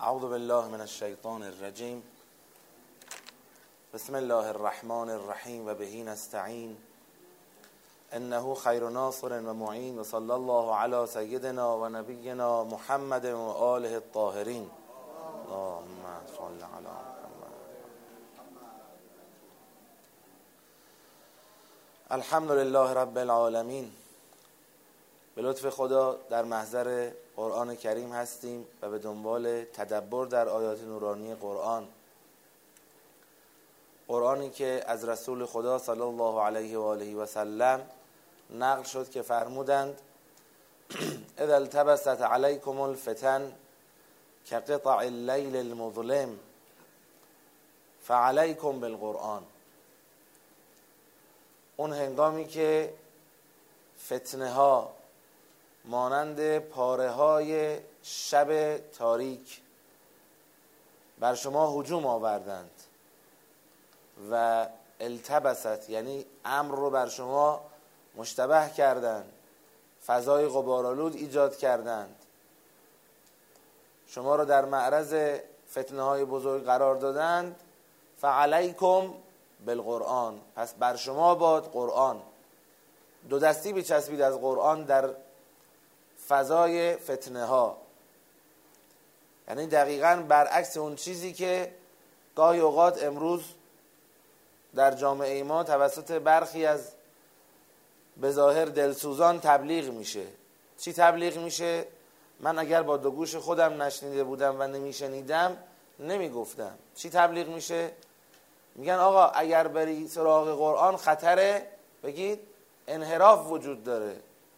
اعوذ بالله من الشیطان الرجیم. بسم الله الرحمن الرحیم و بهی نستعین. انه خیر ناصر و معین و صلی الله علی سیدنا و نبینا محمد و آله الطاهرین. اللهم صل علی محمد. الحمد لله رب العالمین. به لطف خدا در محضر قرآن کریم هستیم و به دنبال تدبر در آیات نورانی قرآنی که از رسول خدا صلی الله علیه و آله و سلم نقل شد که فرمودند اذا التبست علیکم الفتن كقطع اللیل المظلم فعلیکم بالقرآن. اون هنگامی که فتنه ها مانند پاره های شب تاریک بر شما هجوم آوردند و التبست یعنی امر رو بر شما مشتبه کردند، فضای غبارآلود ایجاد کردند، شما رو در معرض فتنه های بزرگ قرار دادند، فعلیکم بالقرآن، پس بر شما باد قرآن. دو دستی بچسبید از قرآن در فضای فتنه ها، یعنی دقیقاً برعکس اون چیزی که گاهی اوقات امروز در جامعه ما توسط برخی از به ظاهر دلسوزان تبلیغ میشه. چی تبلیغ میشه؟ من اگر با دو گوش خودم نشنیده بودم و نمیشنیدم نمیگفتم. چی تبلیغ میشه؟ میگن آقا اگر بری سراغ قرآن خطره، بگید انحراف وجود داره،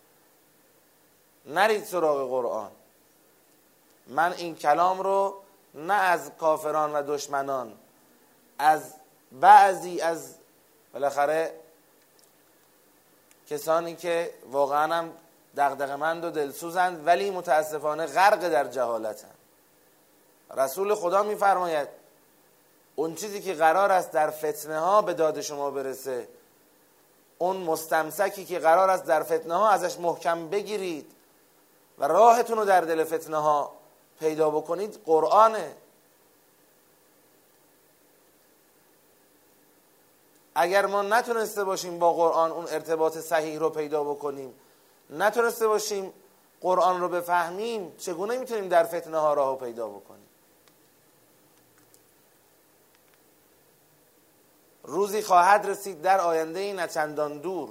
نرید سراغ قرآن. من این کلام رو نه از کافران و دشمنان، از بعضی از بالاخره کسانی که واقعا هم دغدغه‌مند و دلسوزند ولی متاسفانه غرق در جهالتند. رسول خدا میفرماید اون چیزی که قرار است در فتنه ها به داد شما برسه، اون مستمسکی که قرار است در فتنه ها ازش محکم بگیرید و راهتون رو در دل فتنه ها پیدا بکنید، قرآنه. اگر ما نتونسته باشیم با قرآن اون ارتباط صحیح رو پیدا بکنیم، نتونسته باشیم قرآن رو بفهمیم، چگونه میتونیم در فتنه ها راه پیدا بکنیم؟ روزی خواهد رسید در آینده نه چندان دور،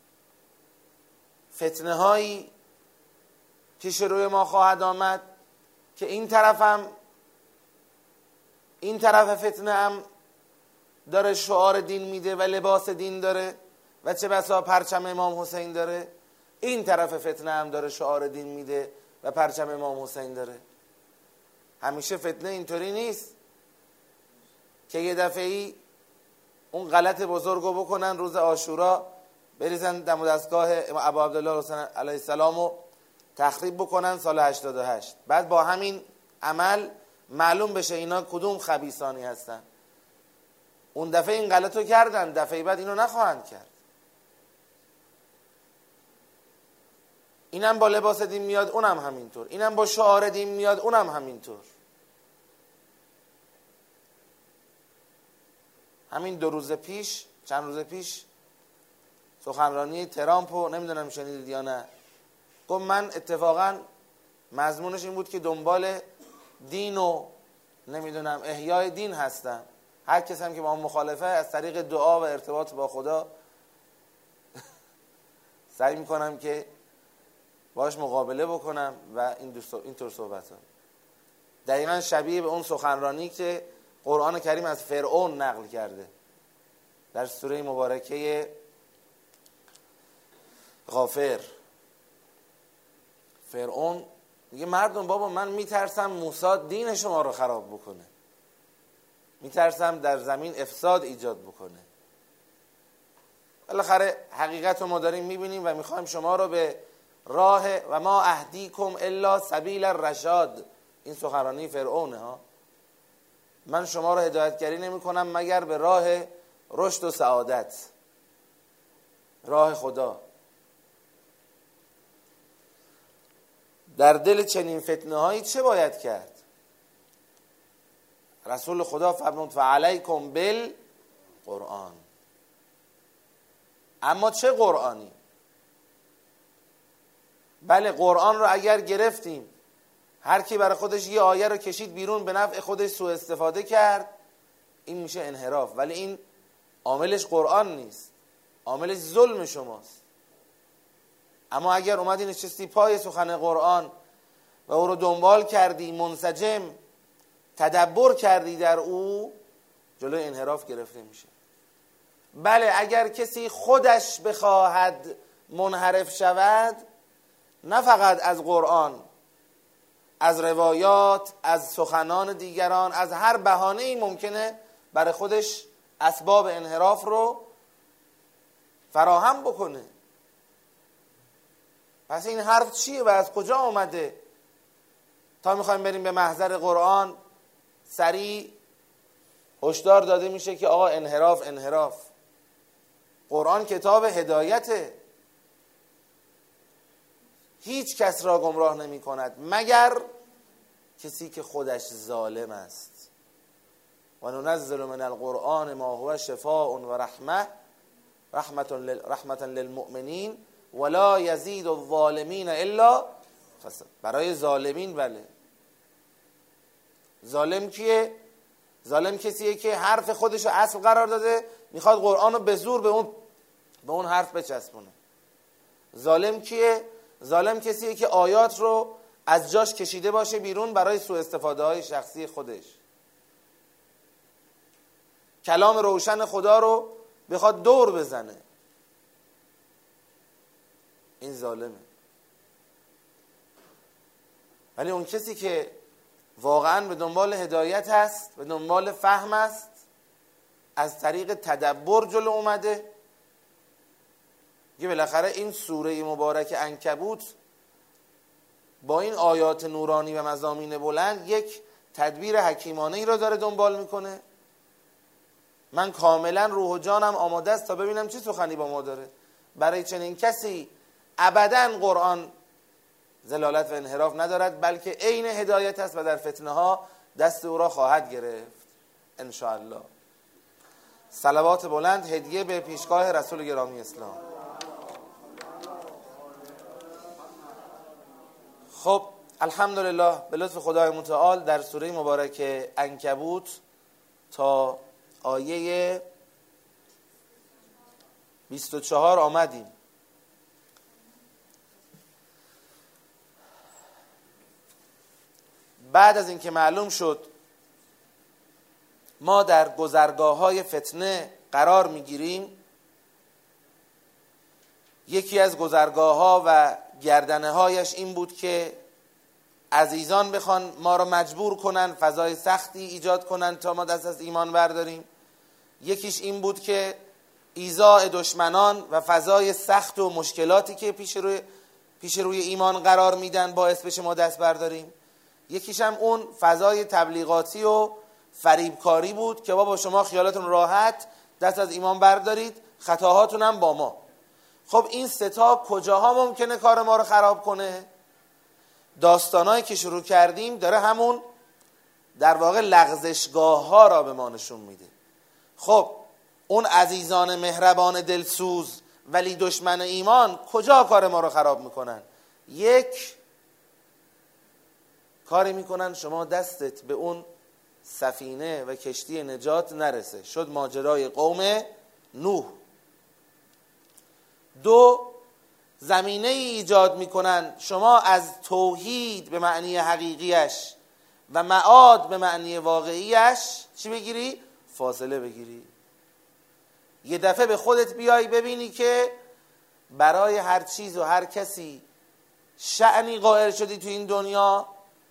فتنه هایی پیش روی ما خواهد آمد که این طرف فتنه هم داره شعار دین میده و لباس دین داره و چه بسا پرچم امام حسین داره، این طرف فتنه هم داره شعار دین میده و پرچم امام حسین داره. همیشه فتنه اینطوری نیست که یه دفعه‌ای اون غلط بزرگو بکنن، روز عاشورا بریزن دم و دستگاه ابا عبدالله حسین علیه السلام رو تخریب بکنن سال 88، بعد با همین عمل معلوم بشه اینا کدوم خبیثانی هستن. اون دفعه این غلطو کردن، دفعه بعد اینو نخواهند کرد. اینم با لباس دین میاد، اونم همینطور. اینم با شعار دین میاد، اونم همینطور. همین چند روز پیش سخنرانی ترامپو نمیدونم شنیدید یا نه، گفت من اتفاقا مضمونش این بود که دنبال دین و نمیدونم احیای دین هستم. هر کس هم که با هم مخالفه از طریق دعا و ارتباط با خدا سعی میکنم که باش مقابله بکنم و اینطور صحبت ها. دقیقا شبیه به اون سخنرانی که قرآن کریم از فرعون نقل کرده در سوره مبارکه غافر. فرعون میگه مردم بابا من میترسم موسی دین شما رو خراب بکنه، میترسم در زمین افساد ایجاد بکنه. بالاخره حقیقت رو ما داریم میبینیم و میخوایم شما رو به راه و ما اهدیکم الا سبیل الرشاد، این سخنرانی فرعونه ها، من شما رو هدایتگری نمی کنم مگر به راه رشد و سعادت، راه خدا. در دل چنین فتنه هایی چه باید کرد؟ رسول خدا فرمود فعلیکم بالقرآن. اما چه قرآنی؟ بله قرآن رو اگر گرفتیم هر کی برای خودش یه آیه رو کشید بیرون به نفع خودش سوء استفاده کرد، این میشه انحراف. ولی این عاملش قرآن نیست، عاملش ظلم شماست. اما اگر اومدی نشستی پای سخن قرآن و او رو دنبال کردی، منسجم تدبر کردی در او، جلوی انحراف گرفته میشه. بله اگر کسی خودش بخواهد منحرف شود، نه فقط از قرآن، از روایات، از سخنان دیگران، از هر بهانه‌ای ممکنه برای خودش اسباب انحراف رو فراهم بکنه. پس این حرف چیه و از کجا آمده؟ تا میخوایم بریم به محضر قرآن سریع هشدار داده میشه که آقا انحراف انحراف. قرآن کتاب هدایته، هیچ کس را گمراه نمی کند مگر کسی که خودش ظالم است. و ننزل من القرآن ما هو شفاء و رحمة للمؤمنین ولا یزید الظالمین الا خسارا. برای ظالمین. بله ظالم کیه؟ ظالم کسیه که حرف خودش رو اصل قرار داده، میخواد قرآن رو به زور به اون حرف بچسبونه. ظالم کیه؟ ظالم کسیه که آیات رو از جاش کشیده باشه بیرون برای سوء استفاده های شخصی خودش. کلام روشن خدا رو بخواد دور بزنه، این ظالمه. ولی اون کسی که واقعا به دنبال هدایت هست، به دنبال فهم است، از طریق تدبر جلو اومده، که بالاخره این سوره مبارک عنکبوت با این آیات نورانی و مضامین بلند یک تدبیر حکیمانه ای را داره دنبال میکنه. من کاملا روح و جانم آماده است تا ببینم چه سخنی با ما داره. برای چنین کسی ابداً قرآن ضلالت و انحراف ندارد، بلکه عین هدایت است و در فتنه ها دست او را خواهد گرفت ان شاء الله. صلوات بلند هدیه به پیشگاه رسول گرامی اسلام. خب الحمدلله به لطف خدای متعال در سوره مبارک عنکبوت تا آیه 24 آمدیم. بعد از اینکه معلوم شد ما در گذرگاه‌های فتنه قرار می‌گیریم، یکی از گذرگاه‌ها و گردنه‌هایش این بود که عزیزان بخوان ما را مجبور کنن، فضای سختی ایجاد کنن تا ما دست از ایمان برداریم. یکیش این بود که ایذاء دشمنان و فضای سخت و مشکلاتی که پیش روی ایمان قرار میدن باعث بشه ما دست برداریم. یکیش هم اون فضای تبلیغاتی و فریبکاری بود که بابا شما خیالتون راحت دست از ایمان بردارید، خطاهاتون هم با ما. خب این ستا کجاها ممکنه کار ما رو خراب کنه؟ داستانایی که شروع کردیم داره همون در واقع لغزشگاه ها را به ما نشون میده. خب اون عزیزان مهربان دلسوز ولی دشمن ایمان کجا کار ما رو خراب میکنن؟ یک، کاری میکنن شما دستت به اون سفینه و کشتی نجات نرسه. شد ماجرای قوم نوح. دو، زمینه ای ایجاد میکنن شما از توحید به معنی حقیقیش و معاد به معنی واقعیش چی بگیری؟ فاصله بگیری. یه دفعه به خودت بیای ببینی که برای هر چیز و هر کسی شأنی قائل شدی تو این دنیا،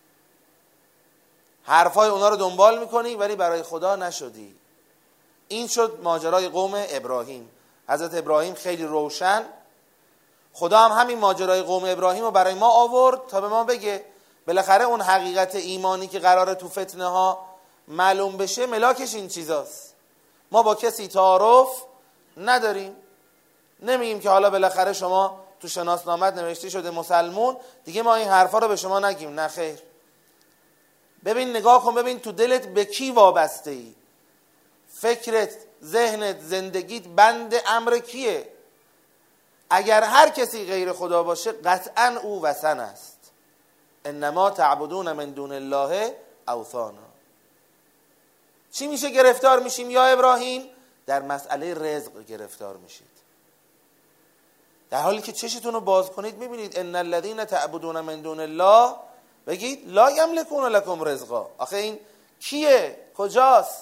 حرفای اونا رو دنبال میکنی ولی برای خدا نشدی. این شد ماجرای قوم ابراهیم. حضرت ابراهیم خیلی روشن، خدا هم همین ماجرای قوم ابراهیم رو برای ما آورد تا به ما بگه بالاخره اون حقیقت ایمانی که قراره تو فتنه ها معلوم بشه ملاکش این چیزاست. ما با کسی تعارف نداریم، نمیگیم که حالا بالاخره شما تو شناسنامت نوشته شده مسلمون دیگه ما این حرفا رو به شما نگیم. نه خیر، ببین نگاه کن، ببین تو دلت به کی وابسته ای، فکرت، ذهنت، زندگیت بند امر کیه؟ اگر هر کسی غیر خدا باشه قطعا او وثن است. انما تعبدون من دون الله اوثانا. چی میشه گرفتار میشیم یا ابراهیم؟ در مسئله رزق گرفتار میشید. در حالی که چشتون رو باز کنید میبینید ان الذين تعبدون من دون الله، بگید لا یملکون لکم رزقا. آخه این کیه؟ کجاست؟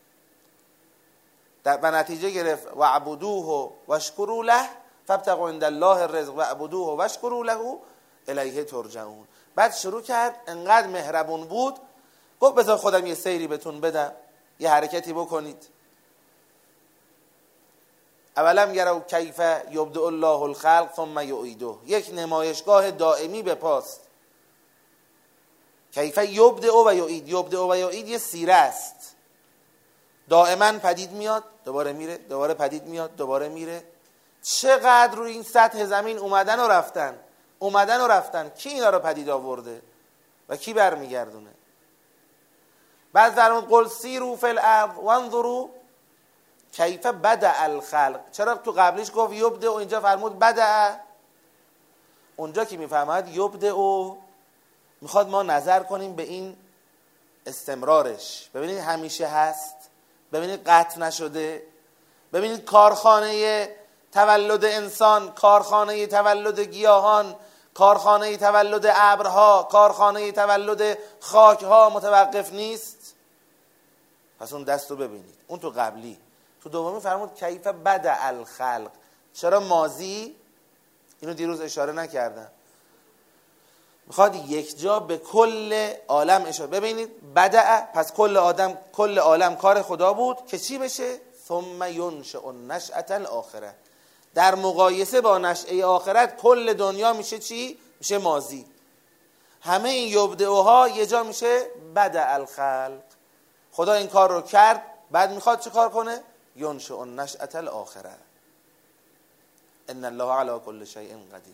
و نتیجه گرفت وعبدوه واشکروا له فابتغوا عند الله الرزق وعبدوه واشکروا له الیه ترجعون. بعد شروع کرد، انقدر مهربون بود گفت بذار خودم یه سیری بهتون بدم، یه حرکتی بکنید. اولم یروا کیف یبدئ الله الخلق ثم یعیده، یک نمایشگاه دائمی به پاست. کیف یبدئ و یعید، یبدئ و یعید یه سیره است، دائما پدید میاد دوباره میره، دوباره پدید میاد دوباره میره. چقدر روی این سطح زمین اومدن و رفتن، کی اینا رو پدید آورده و کی برمیگردونه؟ بعد در اون قل سیروا فی الارض وانظروا کیف بدأ الخلق، چرا تو قبلیش گفت یبدأ و اینجا فرمود بدأ؟ اونجا که میفهمد یبدأ میخواد ما نظر کنیم به این استمرارش، ببینید همیشه هست، ببینید قطع نشده، ببینید کارخانه تولد انسان، کارخانه تولد گیاهان، کارخانه تولد ابرها، کارخانه تولد خاکها متوقف نیست. پس اون دست رو ببینید. اون تو قبلی. تو دومی فرمود کیف بدأ الخلق، چرا ماضی؟ اینو دیروز اشاره نکردم. میخواد یک جا به کل عالم اشاره. ببینید بدأ، پس کل عالم کار خدا بود که چی بشه؟ ثم ینشأ النشأة الاخره. در مقایسه با نشأه آخرت کل دنیا میشه چی؟ میشه ماضی. همه این یبدئها یه جا میشه بدأ الخلق. خدا این کار رو کرد، بعد میخواد چه کار کنه؟ ینشأ النشأة الاخره. ان الله علی کل شیء قدیر.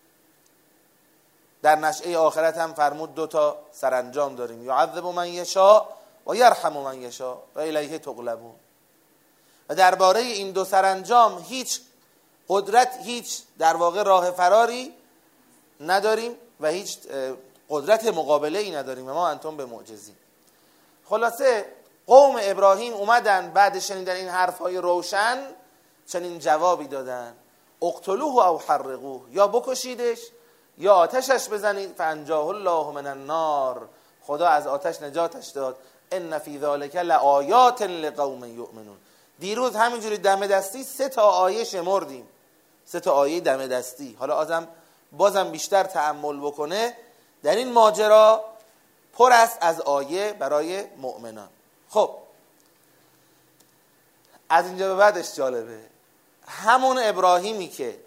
در نشأه آخرت هم فرمود دو تا سرانجام داریم، یعذب من یشاء و یرحم من یشاء و الیه تقلبون. و درباره این دو سرانجام هیچ قدرت، هیچ در واقع راه فراری نداریم و هیچ قدرت مقابله ای نداریم. ما انتم به معجزین. خلاصه قوم ابراهیم اومدن بعد شنیدن این حرفهای روشن چنین جوابی دادن: اقتلوه او حرقوه، یا بکشیدش یا آتشش بزنید. فانجاه الله من النار، خدا از آتش نجاتش داد. ان فی ذلک لآیات لقوم یؤمنون. دیروز همینجوری دم دستی 3 تا آیه شمردیم، 3 تا آیه دم دستی. حالا بازم بیشتر تأمل بکنه در این ماجرا پر است از آیه برای مؤمنان. خب از اینجا به بعدش جالبه. همون ابراهیمی که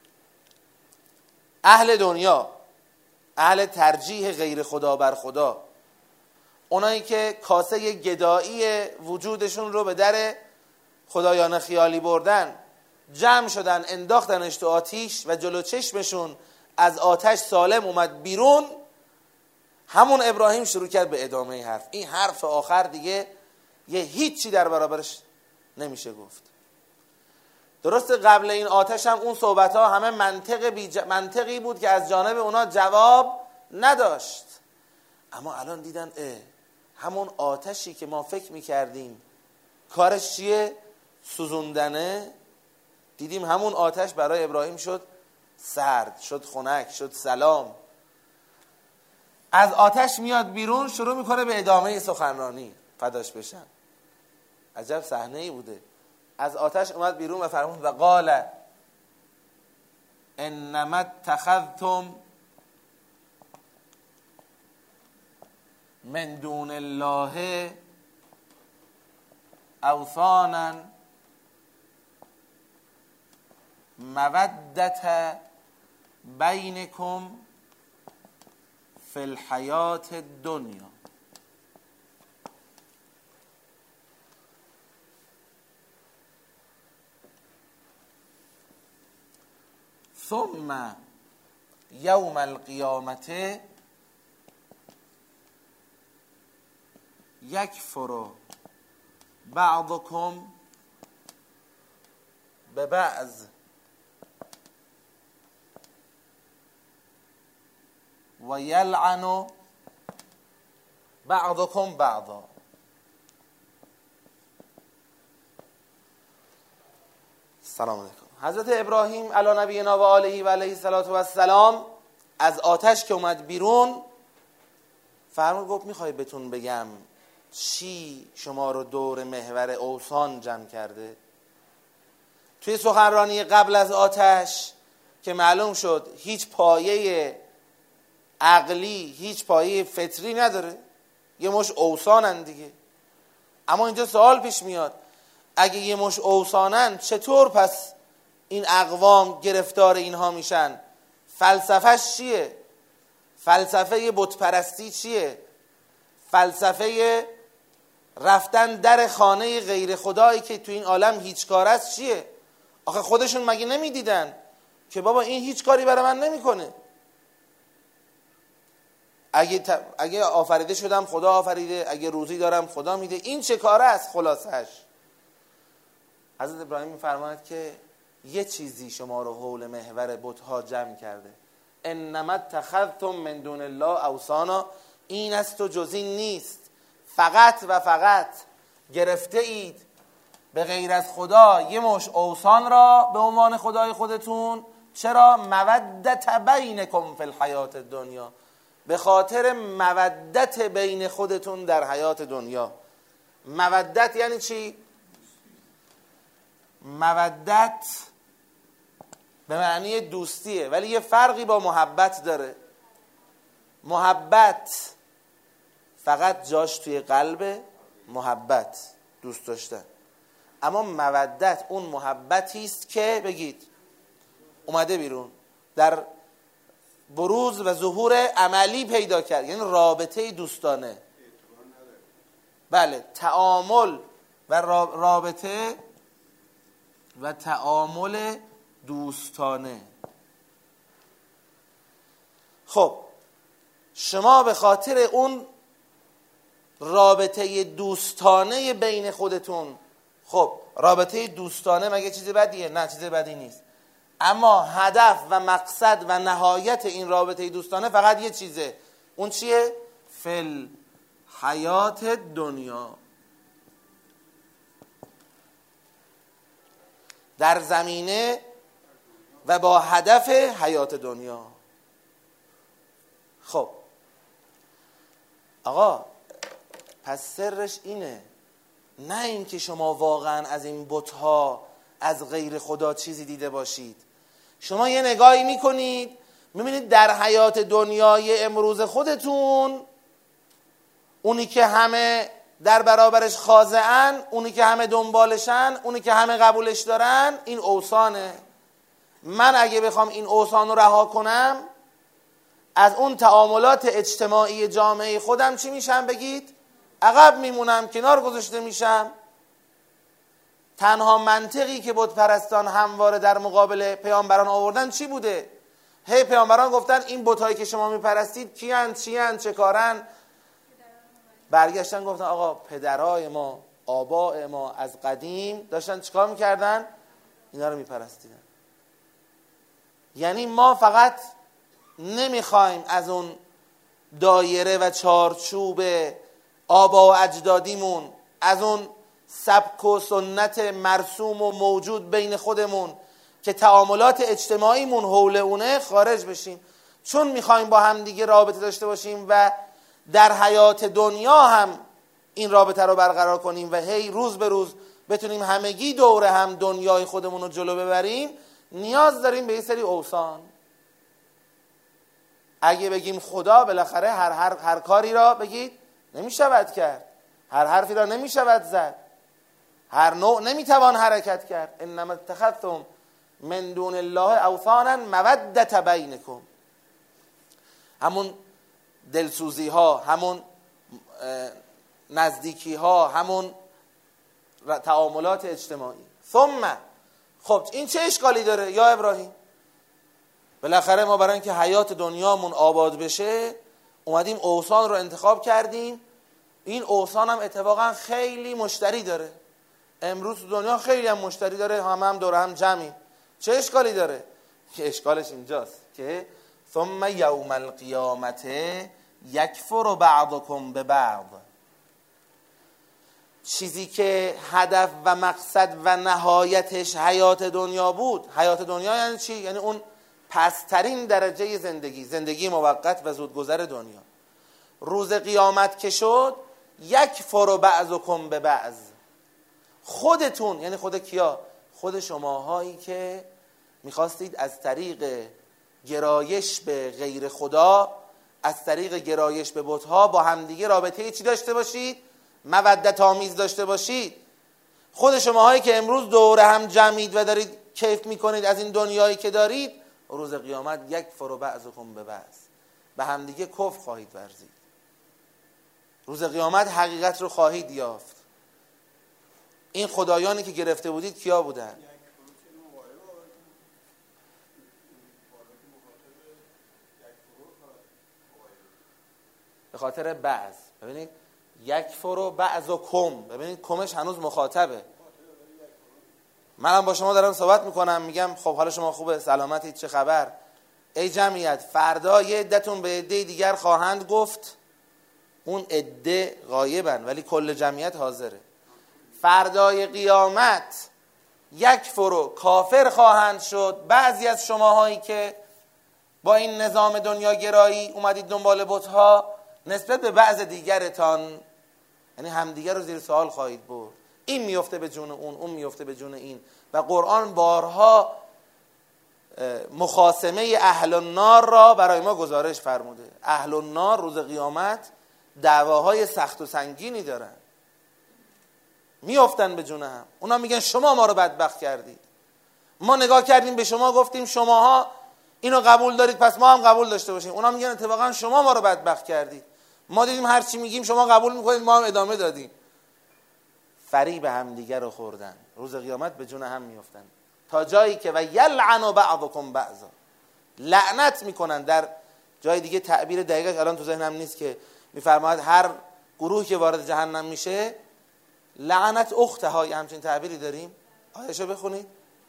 اهل دنیا، اهل ترجیح غیر خدا بر خدا، اونایی که کاسه گدایی وجودشون رو به در خدایان خیالی بردن، جمع شدن انداختنش تو آتیش و جلو چشمشون از آتش سالم اومد بیرون، همون ابراهیم شروع کرد به ادامه حرف. این حرف آخر دیگه یه هیچی در برابرش نمیشه گفت. درست قبل این آتش هم اون صحبت ها همه منطقی بود که از جانب اونا جواب نداشت، اما الان دیدن همون آتشی که ما فکر میکردیم کارش چیه؟ سوزوندنه. دیدیم همون آتش برای ابراهیم شد سرد، شد خنک، شد سلام. از آتش میاد بیرون، شروع میکنه به ادامه سخنرانی. فداش بشن، عجب صحنه ای بوده. از آتش اومد بیرون و فرمود و قال انما اتخذتم من دون الله اوثانا مودة بینکم فی الحیات الدنیا. ثم یوم القیامت یکفر بعضکم به بعض و یلعن بعضکم بعضا. سلام علیکم. حضرت ابراهیم علی نبینا و آله و علیه الصلاة و السلام از آتش که اومد بیرون فرمود گفت میخوای بهتون بگم چی شما رو دور محور اوثان جمع کرده؟ توی سخنرانی قبل از آتش که معلوم شد هیچ پایه عقلی هیچ پایه فطری نداره، یه مش اوثانن دیگه. اما اینجا سوال پیش میاد اگه یه مش اوثانن چطور پس این اقوام گرفتار اینها میشن؟ فلسفهش چیه؟ فلسفه بت پرستی چیه؟ فلسفه رفتن در خانه غیر خدایی که تو این عالم هیچ کار است چیه؟ آخه خودشون مگه نمیدیدن که بابا این هیچ کاری برای من نمیکنه؟ اگه آفریده شدم خدا آفریده، اگه روزی دارم خدا میده، این چه کاره است؟ خلاصش حضرت ابراهیم میفرماید که یه چیزی شما رو حول محور بت‌ها جمع کرده. انما اتخذتم من دون الله اوثانا، این است و جز این نیست. فقط و فقط گرفته اید به غیر از خدا یه مش اوثان را به عنوان خدای خودتون. چرا؟ مودت بینکم فی الحیات الدنیا، به خاطر مودت بین خودتون در حیات دنیا. مودت یعنی چی؟ مودت به معنی دوستیه ولی یه فرقی با محبت داره. محبت فقط جاش توی قلب، محبت دوست داشتن. اما مودت اون محبتی است که بگید اومده بیرون، در بروز و ظهور عملی پیدا کرد، یعنی رابطه دوستانه. بله، تعامل و رابطه و تعامل دوستانه. خب شما به خاطر اون رابطه دوستانه بین خودتون، خب رابطه دوستانه مگه چیز بدیه؟ نه، چیز بدی نیست. اما هدف و مقصد و نهایت این رابطه دوستانه فقط یه چیزه. اون چیه؟ فل حیات دنیا، در زمینه و با هدف حیات دنیا. خب آقا پس سرش اینه، نه اینکه شما واقعا از این بت‌ها از غیر خدا چیزی دیده باشید. شما یه نگاهی میکنید میبینید در حیات دنیای امروز خودتون اونی که همه در برابرش خاضعن، اونی که همه دنبالشن، اونی که همه قبولش دارن، این اوثانه. من اگه بخوام این اوثان رو رها کنم، از اون تعاملات اجتماعی جامعه خودم چی میشم بگید؟ عقب میمونم، کنار گذاشته میشم. تنها منطقی که بت پرستان همواره در مقابل پیامبران آوردن چی بوده؟ هی پیامبران گفتن این بتایی که شما میپرستید کیان، چیان، چه کارن؟ برگشتن گفتن آقا پدرای ما، آباء ما از قدیم داشتن چیکار میکردن؟ اینا رو میپرستیدن. یعنی ما فقط نمیخوایم از اون دایره و چارچوب آبا و اجدادیمون، از اون سبک و سنت مرسوم و موجود بین خودمون که تعاملات اجتماعیمون حول اونه، خارج بشیم. چون میخوایم با هم دیگه رابطه داشته باشیم و در حیات دنیا هم این رابطه رو برقرار کنیم و هی روز به روز بتونیم همگی دوره هم دنیای خودمون رو جلو ببریم، نیاز داریم به یه سری اوثان. اگه بگیم خدا، بالاخره هر کاری را بگید نمیشود کرد، هر حرفی را نمیشود زد، هر نوع نمیتوان حرکت کرد. انما اتخذتم من دون الله اوثانا مودت بینکم. همون دلسوزی ها، همون نزدیکی ها، همون تعاملات اجتماعی. ثم خب این چه اشکالی داره یا ابراهیم؟ بالاخره ما برای اینکه حیات دنیامون آباد بشه اومدیم اوثان رو انتخاب کردیم این اوثان هم اتفاقا خیلی مشتری داره. امروز تو دنیا خیلی هم مشتری داره، هم دور هم جمعیم. چه اشکالی داره؟ که اشکالش اینجاست که ثم یوم القیامت یکفر بعضکم ببعض. چیزی که هدف و مقصد و نهایتش حیات دنیا بود. حیات دنیا یعنی چی؟ یعنی اون پسترین درجه زندگی موقت و زودگذر دنیا. روز قیامت که شد یکفر بعضکم ببعض. خودتون، یعنی خود کیا؟ خود شماهایی که میخواستید از طریق گرایش به غیر خدا، از طریق گرایش به بت‌ها با همدیگه رابطه چی داشته باشید؟ مودت آمیز داشته باشید. خود شماهایی که امروز دور هم جمعید و دارید کیف میکنید از این دنیایی که دارید، روز قیامت یکفر بعضکم ببعض، به همدیگه کفر خواهید ورزید. روز قیامت حقیقت رو خواهید یافت. این خدایانی که گرفته بودید کیا بودن؟ به خاطر بعض. ببینید یکفر بعضکم، ببینید کمش هنوز مخاطبه. منم با شما دارم صحبت میکنم، میگم خب حالا شما خوبه، سلامتید، چه خبر؟ ای جمعیت، فردا یه عدتون به عده دیگر خواهند گفت. اون عده غایبن ولی کل جمعیت حاضره. فردای قیامت یکفر کافر خواهند شد بعضی از شماهایی که با این نظام دنیا گرایی اومدید دنبال بت‌ها نسبت به بعض دیگرتان، یعنی همدیگر رو زیر سوال خواهید برد. این میفته به جون اون میفته به جون این. و قرآن بارها مخاصمه اهل النار را برای ما گزارش فرموده. اهل النار روز قیامت دعواهای سخت و سنگینی دارن، میافتن به جون هم. اونا میگن شما ما رو بدبخت کردید، ما نگاه کردیم به شما گفتیم شماها اینو قبول دارید پس ما هم قبول داشته باشیم. اونا میگن اتفاقا شما ما رو بدبخت کردید، ما دیدیم هر چی میگیم شما قبول میکنید، ما هم ادامه دادیم. فریب هم دیگر رو خوردن، روز قیامت به جون هم میافتن تا جایی که و یلعن بعضکم بعضا، لعنت میکنن. در جای دیگه تعبیر دقیقش الان تو ذهنم نیست که میفرماید هر گروه که وارد جهنم میشه لعنت اختها، همچین تعبیری داریم. آیه‌شو بخونید.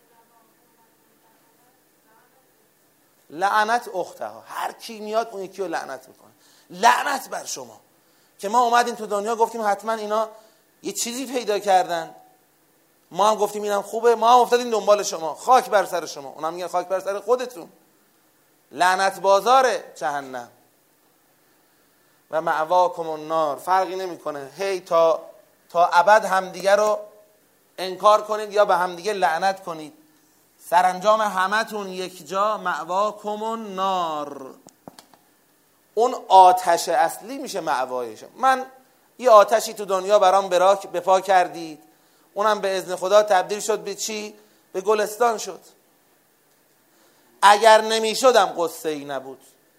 لعنت اختها، هر کی میاد اون یکی رو لعنت میکنه. لعنت بر شما که ما اومدیم تو دنیا گفتیم حتما اینا یه چیزی پیدا کردن، ما هم گفتیم اینم خوبه، ما هم افتادیم دنبال شما، خاک بر سر شما. اونا میگن خاک بر سر خودتون. لعنت بازاره جهنم. و مأواکم النار، فرقی نمیکنه هی تا ابد همدیگه رو انکار کنید یا به همدیگه لعنت کنید، سرانجام همتون یک جا. مأواکم النار، اون آتش اصلی میشه مأوایش. من یه آتشی تو دنیا برام به پا کردید، اونم به اذن خدا تبدیل شد به چی؟ به گلستان شد. اگر نمیشدم قصه ای نبود.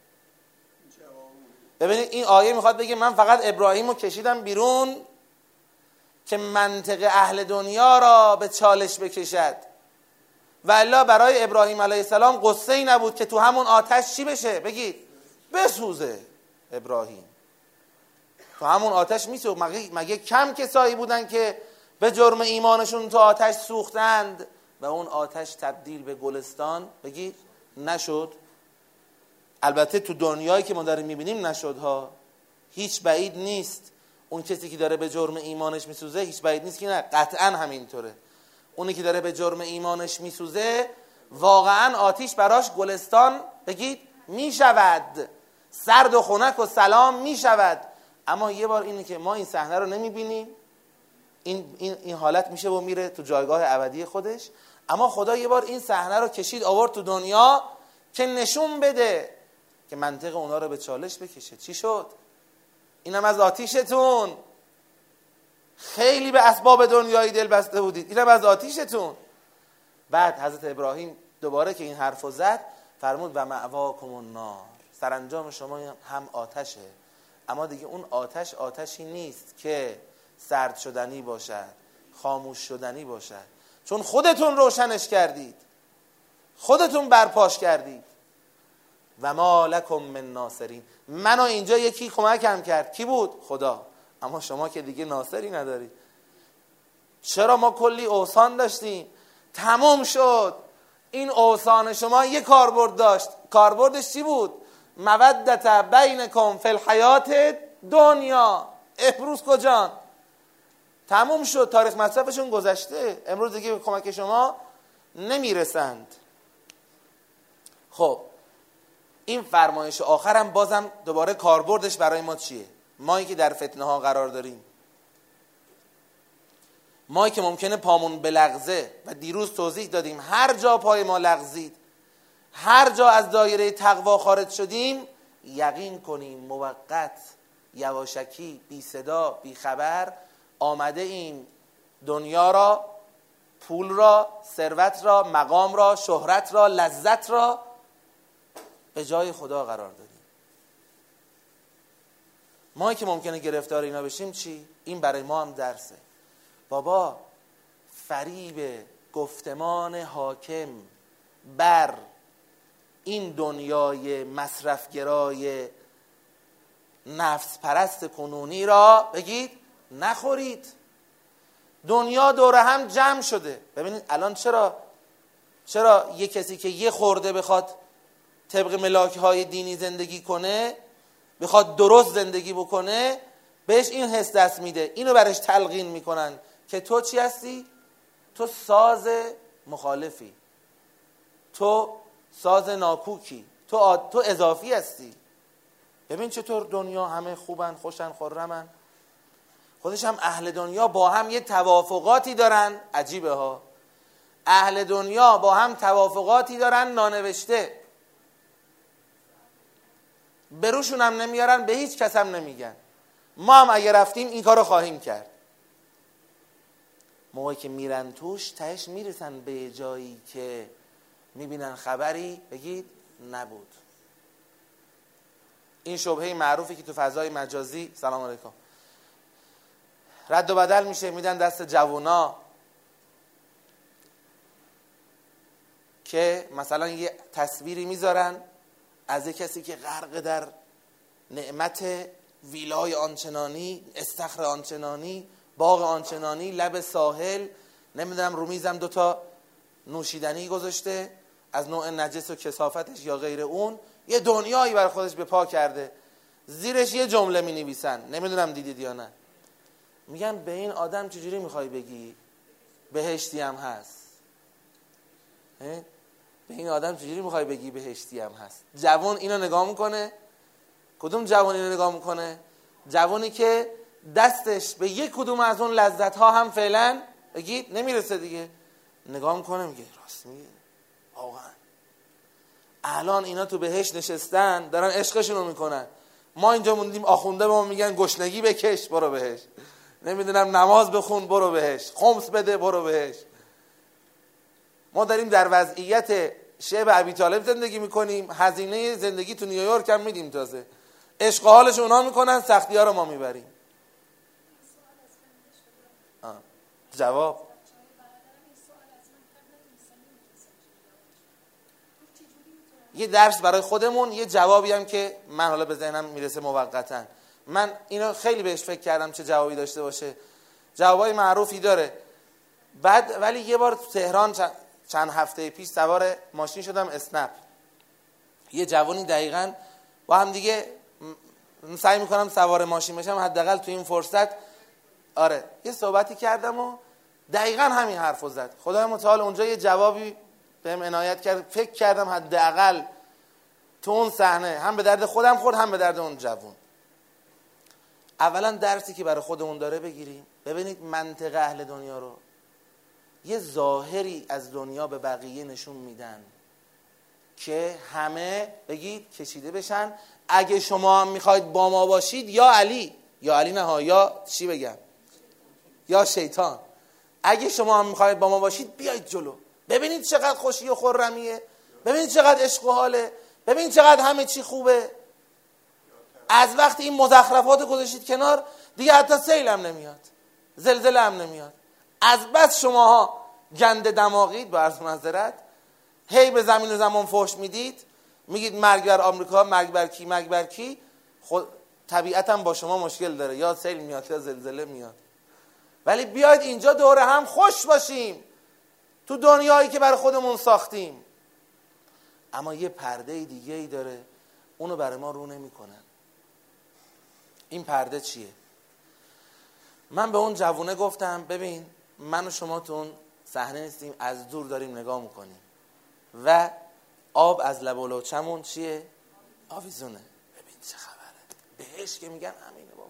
ببینید این آیه میخواد بگه من فقط ابراهیم رو کشیدم بیرون که منطق اهل دنیا را به چالش بکشد، و الا برای ابراهیم علیه السلام قصه ای نبود که تو همون آتش چی بشه؟ بگید بسوزه. ابراهیم تو همون آتش میسوخت. مگه کم کسایی بودن که به جرم ایمانشون تو آتش سوختند و اون آتش تبدیل به گلستان بگید نشد؟ البته تو دنیایی که ما داریم میبینیم نشد ها. هیچ بعید نیست اون کسی که داره به جرم ایمانش میسوزه، هیچ بعید نیست که نه، قطعا همینطوره. اونی که داره به جرم ایمانش میسوزه واقعا آتیش براش گلستان بگید میشود، سرد و خنک و سلام میشود. اما یه بار اینه که ما این صحنه رو نمیبینیم، این حالت میشه و میره تو جایگاه ابدی خودش. اما خدا یه بار این صحنه رو کشید آورد تو دنیا که نشون بده که منطق اونا رو به چالش بکشه. چی شد؟ اینم از آتیشتون، خیلی به اسباب دنیایی دل بسته بودید، اینم از آتیشتون. بعد حضرت ابراهیم دوباره که این حرفو زد فرمود و مأواکم النار، سرانجام شما هم آتشه. اما دیگه اون آتشی نیست که سرد شدنی باشد، خاموش شدنی باشد، چون خودتون روشنش کردید، خودتون برپاش کردید. و ما لکم من ناصرین، منو اینجا یکی کمکم کرد. کی بود؟ خدا. اما شما که دیگه ناصری ندارید. چرا ما کلی اوثان داشتیم، تموم شد. این اوثان شما یه کاربرد داشت. کاربردش چی بود؟ مودت بینکم فی الحیات دنیا. امروز کجان؟ تموم شد، تاریخ مصرفشون گذشته، امروز دیگه به کمک شما نمیرسند. خب این فرمایش آخرم بازم دوباره کاربردش برای ما چیه؟ مایی که در فتنه ها قرار داریم، مایی که ممکنه پامون بلغزه و دیروز توضیح دادیم هر جا پای ما لغزید، هر جا از دایره تقوا خارج شدیم، یقین کنیم موقت، یواشکی، بی صدا، بی خبر آمده ایم دنیا را، پول را، ثروت را، مقام را، شهرت را، لذت را به جای خدا قرار دادیم. ما که ممکنه گرفتار اینا بشیم چی؟ این برای ما هم درسه. بابا فریب گفتمان حاکم بر این دنیای مصرفگرای نفس پرست کنونی را بگید نخورید. دنیا دور هم جمع شده. ببینید الان چرا یه کسی که یه خورده بخواد طبق ملاک‌های دینی زندگی کنه، بخواد درست زندگی بکنه، بهش این حس دست میده، اینو برش تلقین میکنن که تو چی هستی؟ تو ساز مخالفی، تو ساز ناکوکی، تو اضافی هستی. ببین چطور دنیا همه خوبن، خوشن، خرمن. خودش هم اهل دنیا با هم یه توافقاتی دارن، عجیبه ها. اهل دنیا با هم توافقاتی دارن نانوشته، بروشون هم نمیارن، به هیچ کس هم نمیگن. ما هم اگه رفتیم این کارو خواهیم کرد. موقعی که میرن توش تهش میرسن به جایی که میبینن خبری بگید نبود. این شبهه معروفی که تو فضای مجازی، سلام علیکم، رد و بدل میشه، میدن دست جوونا که مثلا یه تصویری میذارن از یک کسی که غرق در نعمت ویلای آنچنانی، استخر آنچنانی، باغ آنچنانی، لب ساحل، نمیدونم رو میزم 2 نوشیدنی گذاشته از نوع نجس و کثافتش یا غیر اون، یه دنیایی بر خودش به پا کرده. زیرش یه جمله می نویسن، نمیدونم دیدید یا نه، میگن به این آدم چجوری میخوای بگی بهشتی هم هست؟ به این آدم چجوری میخوای بگی بهشتی هم هست؟ جوان اینو نگاه میکنه. کدوم جوان اینو نگاه میکنه؟ جوانی که دستش به یک کدوم از اون لذت ها هم فعلا بگید نمیرسه دیگه. نگاه میکنه میگه راست میگه، واقعا الان اینا تو بهشت نشستن دارن عشقشون رو میکنن، ما اینجا موندیم آخونده به ما میگن گشنگی بکش برو بهشت، نمیدونم نماز بخون برو بهشت، خمس بده برو بهشت. ما داریم در وضعیت شعب ابی طالب زندگی میکنیم، هزینه زندگی تو نیویورک هم میدیم، تازه عشق و حالش اونا میکنن، سختی ها رو ما میبریم. جواب یه درس برای خودمون، یه جوابی هم که من حالا به ذهنم میرسه موقتا، من اینو خیلی بهش فکر کردم چه جوابی داشته باشه. جوابای معروفی داره. بعد ولی یه بار تو تهران چند هفته پیش سوار ماشین شدم اسنپ، یه جوانی دقیقاً با هم دیگه سعی میکنم سوار ماشین بشم حداقل تو این فرصت، آره یه صحبتی کردم و دقیقاً همین حرفو زد. خدای متعال اونجا یه جوابی بهم عنایت کرد، فکر کردم حداقل تو اون صحنه هم به درد خودم خورد هم به درد اون جوان. اولا درسی که برای خودمون داره بگیریم. ببینید منطق اهل دنیا رو، یه ظاهری از دنیا به بقیه نشون میدن که همه بگید کشیده بشن. اگه شما هم میخواید با ما باشید یا علی، یا علی نه ها، یا چی بگم، یا شیطان، اگه شما هم میخواید با ما باشید بیایید جلو. ببینید چقدر خوشی و خرمیه، ببینید چقدر عشق و حاله، ببینید چقدر همه چی خوبه. از وقتی این مزخرفات گذاشتید کنار دیگه حتی سیل هم نمیاد، زلزله هم نمیاد. از بس شماها گنده دماغید، با عرض معذرت، هی به زمین و زمان فحش میدید، میگید مرگ بر آمریکا، مرگ بر کی، مرگ بر کی. طبیعتا با شما مشکل داره، یا سیل میاد یا زلزله میاد، ولی بیاید اینجا دور هم خوش باشیم تو دنیایی که برای خودمون ساختیم. اما یه پرده دیگه ای داره، اونو برای ما رو نمیکنن. این پرده چیه؟ من به اون جوونه گفتم ببین من و شما تو اون صحنه نیستیم، از دور داریم نگاه میکنیم و آب از لب و لوچمون چیه؟ آویزونه. ببین چه خبره، بهش که میگن همینه بابا.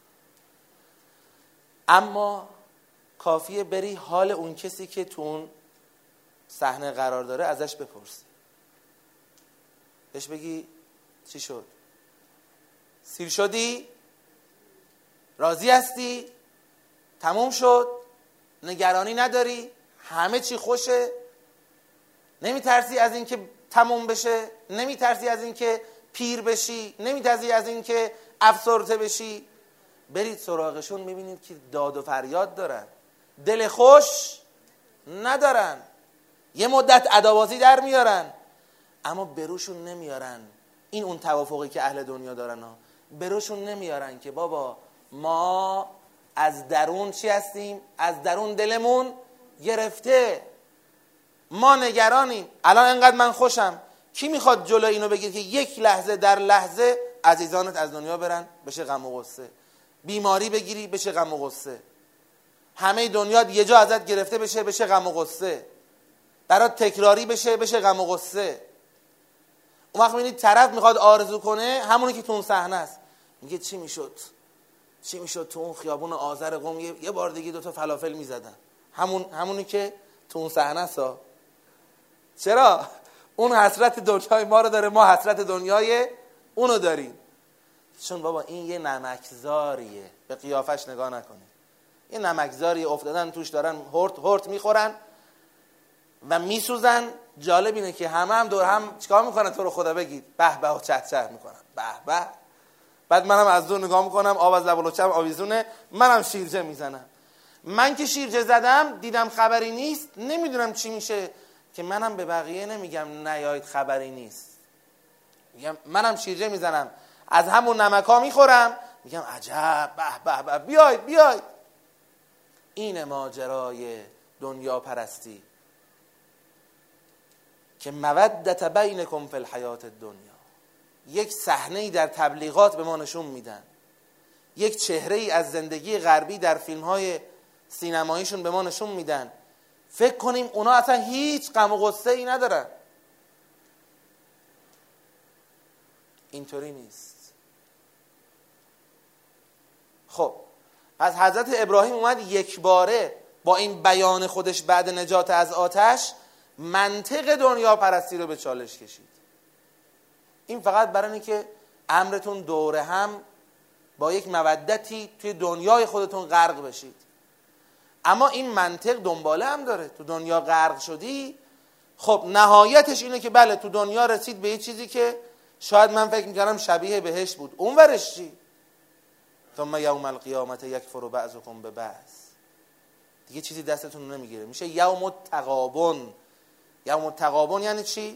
اما کافیه بری حال اون کسی که تو اون صحنه قرار داره ازش بپرسی، بهش بگی چی شد؟ سیر شدی؟ راضی هستی؟ تموم شد؟ نگرانی نداری؟ همه چی خوشه؟ نمیترسی از این که تموم بشه؟ نمیترسی از این که پیر بشی؟ نمیترسی از این که افسرده بشی؟ برید سراغشون میبینید که داد و فریاد دارن، دل خوش ندارن، یه مدت ادابازی در میارن اما بروشون نمیارن. این اون توافقی که اهل دنیا دارن ها. بروشون نمیارن که بابا ما از درون چی هستیم؟ از درون دلمون گرفته، ما نگرانیم. الان انقدر من خوشم، کی میخواد جلو اینو بگیر که یک لحظه در لحظه عزیزانت از دنیا برن بشه غم و غصه، بیماری بگیری بشه غم و غصه، همه دنیا یه جا ازت گرفته بشه غم و غصه، برات تکراری بشه غم و غصه. اون وقت میبینید طرف میخواد آرزو کنه همونی که تو اون صحنه است، میگه چی میشد تو اون خیابون آذر قم یه بار دیگه 2 تا فلافل میزدن، همونی که تو اون صحنه است. چرا؟ اون حسرت دنیای ما رو داره، ما حسرت دنیای اونو داریم. چون بابا این یه نمکزاریه، به قیافش نگاه نکنید، یه نمکزاریه افتادن توش، دارن هورت میخورن و میسوزن. جالب اینه که همه دور هم چیکار میکنن؟ تو رو خدا بگید به به و چه چه میکنن، به به. بعد منم از دور نگاه میکنم، آب از لب و لوچم آویزونه، منم شیرجه میزنم. من که شیرجه زدم دیدم خبری نیست، نمیدونم چی میشه، که منم به بقیه نمیگم نیاید خبری نیست، میگم منم شیرجه میزنم، از همون نمکا میخورم، میگم عجب به به به، بیاید. این ماجرای دنیا پرستی که مودت بینکم فی الحیات الدنیا. یک صحنه‌ای در تبلیغات به ما نشون میدن، یک چهره‌ای از زندگی غربی در فیلم‌های سینماییشون به ما نشون میدن، فکر کنیم اونا اصلا هیچ غم و غصه‌ای ندارن. اینطوری نیست. خب پس حضرت ابراهیم اومد یک باره با این بیان خودش بعد نجات از آتش منطق دنیا پرستی رو به چالش کشید. این فقط برای اینه که امرتون دوره هم با یک مودتی توی دنیای خودتون غرق بشید. اما این منطق دنباله هم داره. تو دنیا غرق شدی، خب نهایتش اینه که بله تو دنیا رسید به یه چیزی که شاید من فکر می‌کردم شبیه بهشت بود، اون ورش چی؟ ثم یوم القیامت یکفر بعضکم ببعض. دیگه چیزی دستتون رو نمیگیره، میشه یوم التغابن. یوم التغابن یعنی چی؟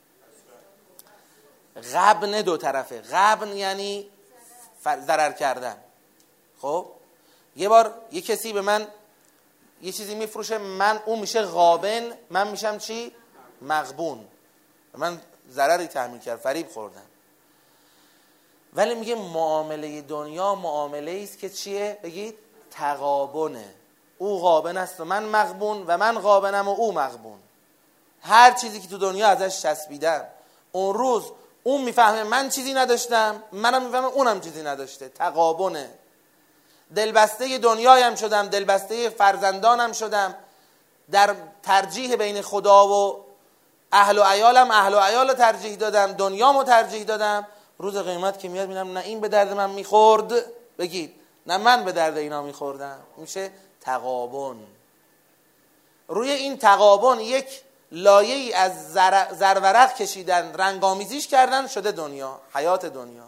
غبن دو طرفه. غبن یعنی ضرر کردن. خب یه بار یه کسی به من یه چیزی میفروشه، اون میشه غابن، من میشم چی؟ مغبون. من ضرری تحمیل کرد، فریب خوردم. ولی میگه معامله دنیا معامله است که چیه؟ بگید تغابنه. او غابن است و من مغبون و من غابنم و او مغبون. هر چیزی که تو دنیا ازش چسبیدم، اون روز اون میفهمه من چیزی نداشتم، منم میفهمم اونم چیزی نداشته. تغابنه. دلبسته دنیایم شدم، دلبسته فرزندانم شدم، در ترجیح بین خدا و اهل و عیالم اهل و عیال ترجیح دادم، دنیامو ترجیح دادم. روز قیامت که میاد میبینم نه این به درد من میخورد، بگید نه من به درد اینا میخوردم. میشه تغابن. روی این تغابن یک لایه‌ای از زرورق کشیدن، رنگامیزیش کردن، شده دنیا، حیات دنیا.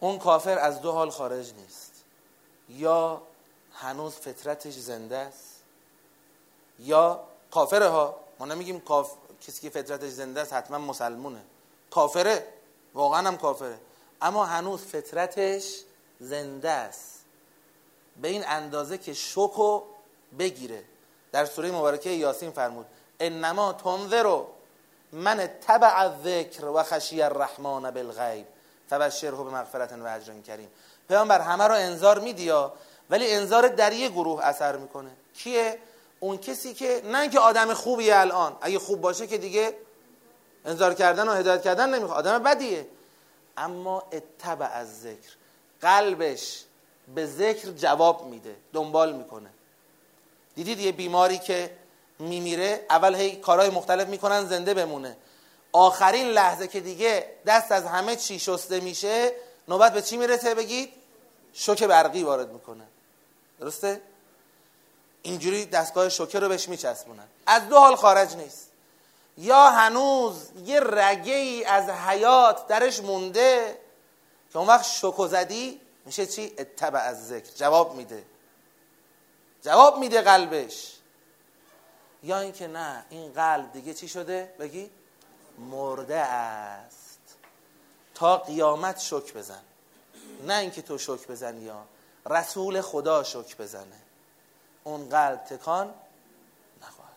اون کافر از دو حال خارج نیست، یا هنوز فطرتش زنده است، یا کافره ها، ما نمیگیم کسی که فطرتش زنده است حتما مسلمونه، کافره، واقعا هم کافره، اما هنوز فطرتش زنده است به این اندازه که شوکو بگیره. در سوره مبارکه یاسین فرمود انما تنذر من اتبع الذکر و خشی الرحمن بالغیب فبشره بمغفرة و اجر کریم. پیامبر همه رو انذار میدیا، ولی انذار در یه گروه اثر میکنه. کیه؟ اون کسی که نه اینکه آدم خوبیه، الان اگه خوب باشه که دیگه انذار کردن و هدایت کردن نمیخواد، آدم بدیه، اما اتبع الذکر، قلبش به ذکر جواب میده، دنبال میکنه. دیدید یه بیماری که میمیره اول هی کارهای مختلف میکنن زنده بمونه، آخرین لحظه که دیگه دست از همه چی شسته میشه نوبت به چی میرسه؟ بگید شوک برقی وارد میکنه. درسته؟ اینجوری دستگاه شوکه رو بهش میچسبونن. از دو حال خارج نیست، یا هنوز یه رگه ای از حیات درش مونده که اون وقت شوکو زدی میشه چی؟ اتبع از ذکر، جواب میده قلبش. یا اینکه نه، این قلب دیگه چی شده؟ بگی مرده است، تا قیامت شوک بزن. نه اینکه تو شوک بزنی یا رسول خدا شوک بزنه، اون قلب تکان نخواهد.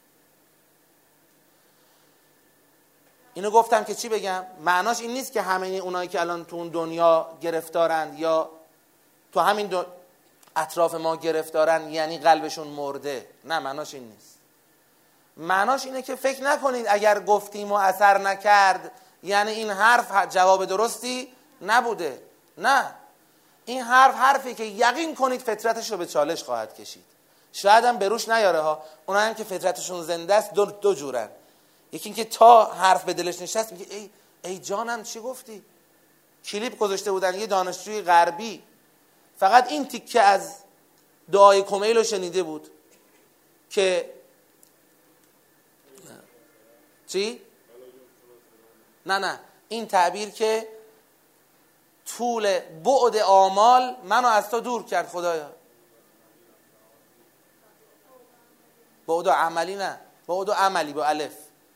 اینو گفتم که چی بگم؟ معناش این نیست که همه اونایی که الان تو اون دنیا گرفتارن یا تو همین اطراف ما گرفتارن یعنی قلبشون مرده. نه، معناش این نیست. معناش اینه که فکر نکنید اگر گفتیم و اثر نکرد یعنی این حرف جواب درستی نبوده. نه، این حرفی که یقین کنید فطرتش رو به چالش خواهد کشید. شاید هم بروش نیاره ها. اونا هم که فطرتشون زنده است دو جورن. یکی این که تا حرف به دلش نشست میگه ای جانم چی گفتی؟ کلیپ گذاشته بودن یه دانشجوی غربی، فقط این تیکه از دعای کمیل رو شنیده بود که چی؟ نه این تعبیر که طول بعد آمال منو از تو دور کرد خدایا. بعد عملی نه، بعد عملی با الف.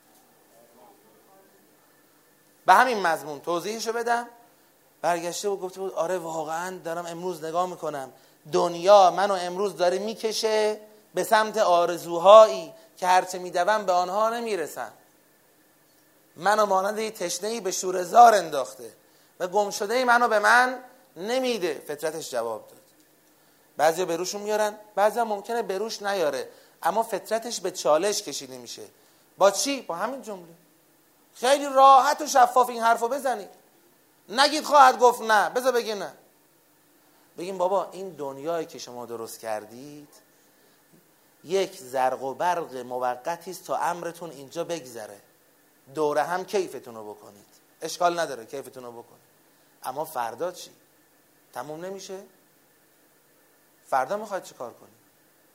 به همین مضمون توضیحشو بدم. برگشته و گفته بود آره واقعا دارم امروز نگاه میکنم دنیا منو امروز داره میکشه به سمت آرزوهایی که هرچه میدوم به آنها نمیرسم. منو مانند یه تشنه‌ای به شوره زار انداخته و گم شده منو به من نمیده. فطرتش جواب داد. بعضیا بروشون میارن، بعضیا ممکنه بروش نیاره، اما فطرتش به چالش کشیده میشه. با چی؟ با همین جمله. خیلی راحت و شفاف این حرفو بزنید. نگید خواهد گفت نه، بذار بگی نه. بگیم بابا این دنیایی که شما درست کردید یک زرق و برق موقتی است تا امرتون اینجا بگذره، دوره هم کیفتون رو بکنید، اشکال نداره کیفتون رو بکنید، اما فردا چی؟ تموم نمیشه؟ فردا میخواید چه کار کنید؟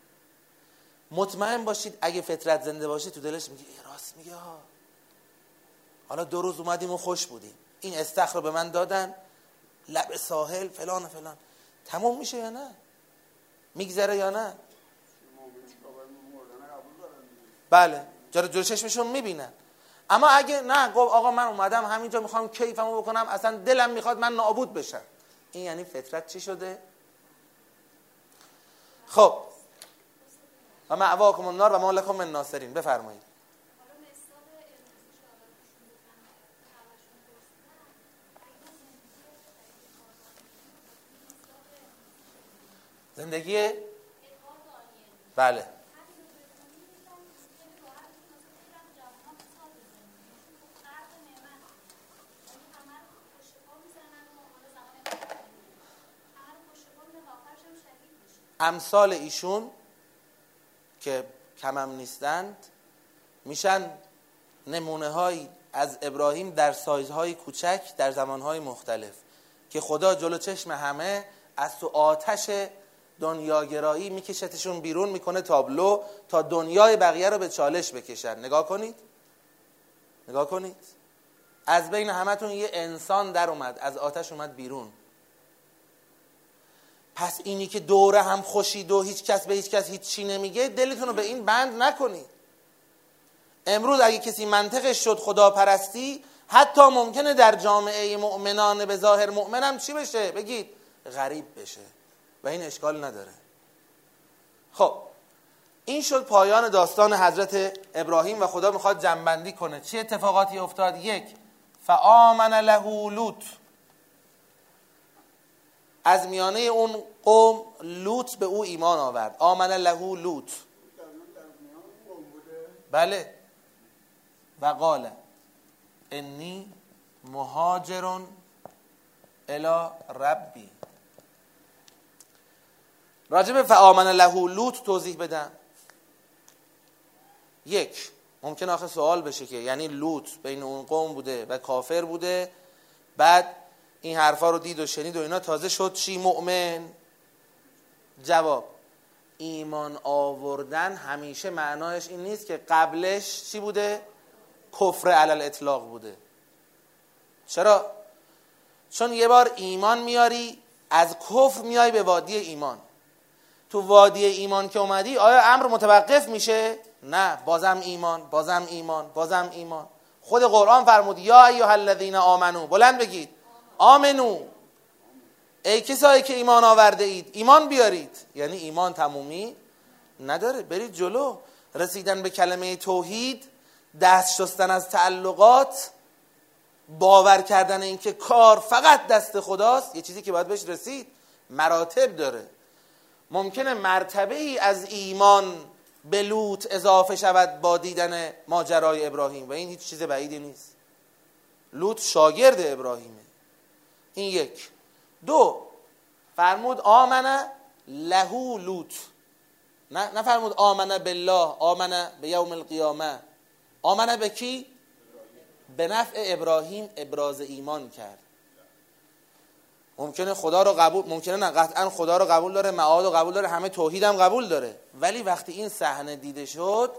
مطمئن باشید اگه فطرت زنده باشه تو دلش میگه ای راست میگه ها، حالا 2 روز اومدیم و خوش بودیم، این استخر رو به من دادن، لب ساحل فلان و فلان. تموم میشه یا نه؟ میگذره یا نه؟ بله، جلو چشمشون میبینن. اما اگه نه گفت آقا من اومدم همینجا میخوام کیفمو بکنم، اصلا دلم میخواد من نابود بشم، این یعنی فطرت چی شده؟ خب و مأواکم النار و ما لکم من ناصرین. بفرمایید. زندگی بله امثال ایشون که کمم نیستند میشن نمونه هایی از ابراهیم در سایزهای کوچک در زمانهای مختلف که خدا جلو چشم همه از تو آتش دنیاگرایی میکشتشون بیرون، میکنه تابلو تا دنیای بقیه رو به چالش بکشن. نگاه کنید از بین همتون یه انسان در اومد، از آتش اومد بیرون. پس اینی که دوره هم خوشید و هیچ کس به هیچ کس هیچ چی نمیگه، دلتون رو به این بند نکنید. امروز اگه کسی منطقش شد خداپرستی، حتی ممکنه در جامعه مؤمنان به ظاهر مؤمنم چی بشه؟ بگید غریب بشه و این اشکال نداره. خب این شد پایان داستان حضرت ابراهیم و خدا میخواد جمع‌بندی کنه. چه اتفاقاتی افتاد؟ یک، فآمن له لوط، از میانه اون قوم لوط به او ایمان آورد. آمن له لوط، بله. و قال انی مهاجر الی ربی. راجب فآمن له لوط توضیح بدم. یک، ممکن آخه سوال بشه که یعنی لوط بین اون قوم بوده و کافر بوده، بعد این حرفا رو دید و شنید و اینا، تازه شد چی؟ مؤمن. جواب، ایمان آوردن همیشه معنایش این نیست که قبلش چی بوده؟ کفر علی الاطلاق بوده. چرا؟ چون یه بار ایمان میاری، از کفر میای به وادی ایمان. تو وادی ایمان که اومدی، آیا امر متوقف میشه؟ نه، بازم ایمان، بازم ایمان، بازم ایمان. خود قرآن فرمود یا ایها الذین آمنو، بلند بگید آمنو، ای کسایی که ایمان آورده اید ایمان بیارید. یعنی ایمان تمومی نداره، برید جلو. رسیدن به کلمه توحید، دست شستن از تعلقات، باور کردن این که کار فقط دست خداست، یه چیزی که باید بهش رسید، مراتب داره. ممکنه مرتبه ای از ایمان به لوط اضافه شود با دیدن ماجرای ابراهیم و این هیچ چیز بعیدی نیست. لوط شاگرد ابراهیمه. این یک. دو، فرمود آمن له لوط، نه فرمود آمن بالله، آمن به یوم القیامه. آمن به کی؟ به نفع ابراهیم ابراز ایمان کرد. ممکنه خدا رو قبول، ممکنه نه، قطعا خدا رو قبول داره، معاد رو قبول داره، همه توحید هم قبول داره، ولی وقتی این صحنه دیده شد،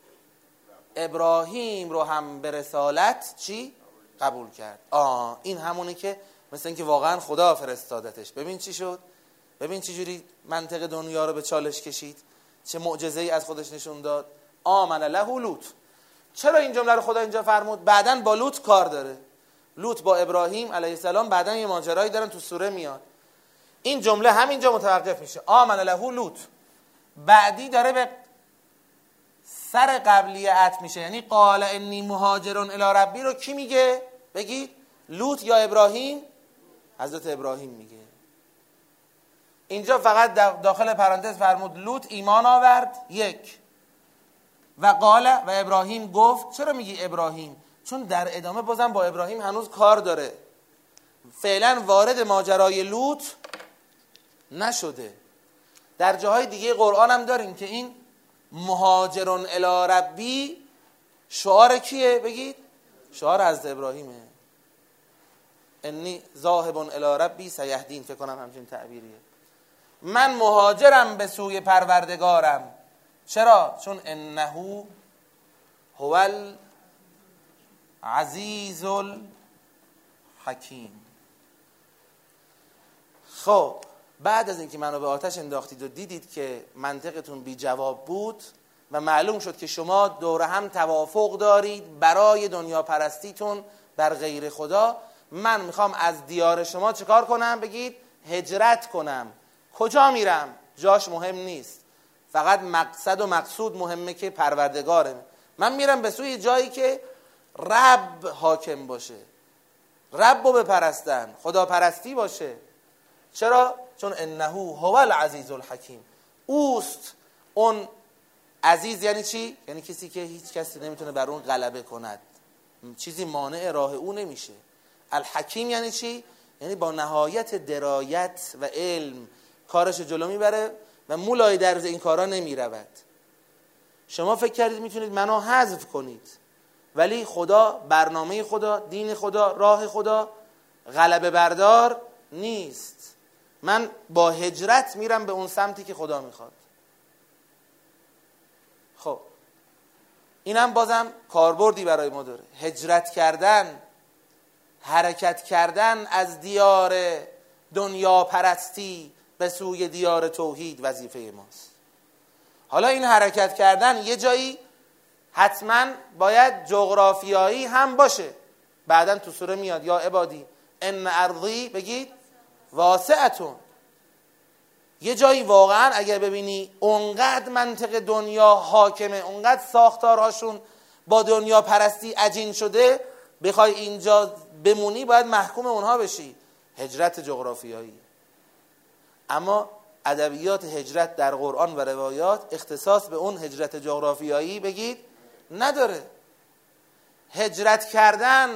ابراهیم رو هم به رسالت چی؟ قبول کرد. این همونه که مثل اینکه واقعا خدا فرستادتش. ببین چی شد؟ ببین چی جوری منطق دنیا رو به چالش کشید، چه معجزه‌ای از خودش نشون داد. آمن له لوط. چرا این جمله رو خدا اینجا فرمود؟ بعدن با لوط کار داره. لوط با ابراهیم علیه السلام بعدن یه ماجرایی دارن، تو سوره میاد. این جمله همینجا متوقف میشه، آمن له لوط. بعدی داره به سر قبلی عطف میشه، یعنی قال انی مهاجر الی ربی رو کی میگه؟ بگید لوط یا ابراهیم؟ حضرت ابراهیم میگه. اینجا فقط داخل پرانتز فرمود لوط ایمان آورد. یک، و قال و ابراهیم گفت. چرا میگی ابراهیم؟ چون در ادامه بازم با ابراهیم هنوز کار داره، فعلا وارد ماجرای لوط نشده. در جاهای دیگه قرآن هم داریم که این مهاجرون الی ربی شعار کیه؟ بگید شعار حضرت ابراهیمه. انی ذاهب الی ربی سیهدین، فکر کنم همچین تعبیریه. من مهاجرم به سوی پروردگارم. چرا؟ چون انه هو العزیز الحکیم. خب بعد از اینکه منو به آتش انداختید و دیدید که منطقتون بی جواب بود و معلوم شد که شما دور هم توافق دارید برای دنیا پرستیتون بر غیر خدا، من میخوام از دیار شما چیکار کنم؟ بگید هجرت کنم. کجا میرم؟ جاش مهم نیست، فقط مقصد و مقصود مهمه که پروردگاره. من میرم به سوی جایی که رب حاکم باشه، رب رو بپرستن، خدا پرستی باشه. چرا؟ چون انه هو العزیز الحکیم. اوست اون عزیز. یعنی چی؟ یعنی کسی که هیچ کسی نمیتونه بر اون غلبه کند، چیزی مانع راه او نمیشه. الحکیم یعنی چی؟ یعنی با نهایت درایت و علم کارش جلو میبره و مولای درز این کارا نمیرود. شما فکر کردید میتونید منو حذف کنید، ولی خدا، برنامه خدا، دین خدا، راه خدا غلبه بردار نیست. من با هجرت میرم به اون سمتی که خدا میخواد. خب اینم بازم کاربردی برای ما داره. هجرت کردن حرکت کردن از دیار دنیا پرستی به سوی دیار توحید وظیفه ماست. حالا این حرکت کردن یه جایی حتما باید جغرافیایی هم باشه. بعدن تو سوره میاد یا عبادی ان ارضی بگید واسعتون. یه جایی واقعا اگر ببینی اونقدر منطق دنیا حاکمه، اونقدر ساختارهاشون با دنیا پرستی عجین شده، بخوای اینجا بمونی باید محکوم اونها بشی. هجرت جغرافیایی. اما ادبیات هجرت در قرآن و روایات اختصاص به اون هجرت جغرافیایی بگید نداره. هجرت کردن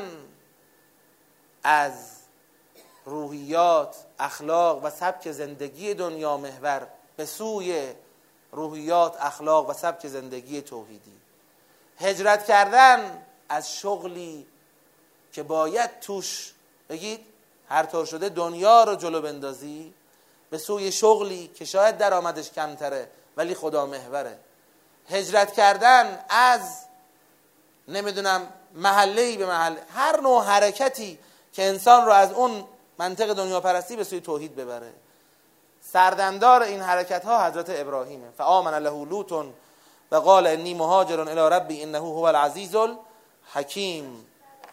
از روحیات، اخلاق و سبک زندگی دنیا محور به سوی روحیات، اخلاق و سبک زندگی توحیدی. هجرت کردن از شغلی که باید توش بگید هر طور شده دنیا رو جلو بندازی به سوی شغلی که شاید درآمدش کمتره ولی خدا محوره. هجرت کردن از نمیدونم محله‌ای به محله، هر نوع حرکتی که انسان رو از اون منطق دنیا پرستی به سوی توحید ببره. سردمدار این حرکت ها حضرت ابراهیمه. فآمن له لوط و قال انی مهاجر الی ربی انه هو العزیز الحکیم.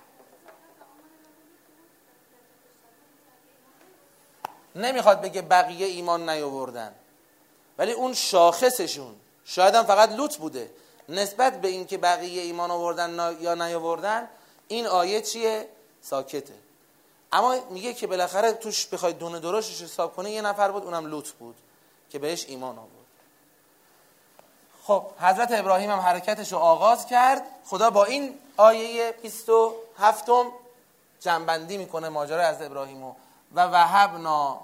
نمیخواد بگه بقیه ایمان نیاوردن، ولی اون شاخصشون شاید هم فقط لوط بوده. نسبت به این که بقیه ایمان آوردن یا نیاوردن این آیه چیه؟ ساکته. اما میگه که بالاخره توش بخوای دونه درشتش حساب کنه یه نفر بود، اونم لوط بود که بهش ایمان آورد. خب حضرت ابراهیم هم حرکتش رو آغاز کرد. خدا با این آیه 27 جنبندی میکنه ماجرا از ابراهیم و وهبنا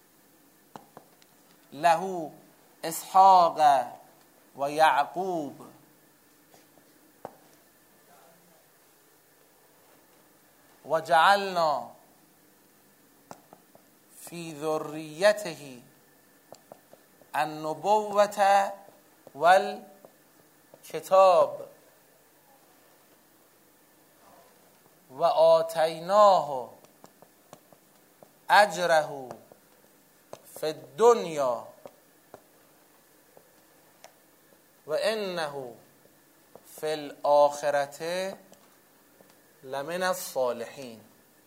له اسحاق و یعقوب و جعلنا فی ذریته النبوة والکتاب و آتیناه اجره فی الدنیا و انه فی الاخرة لمن الصالحین.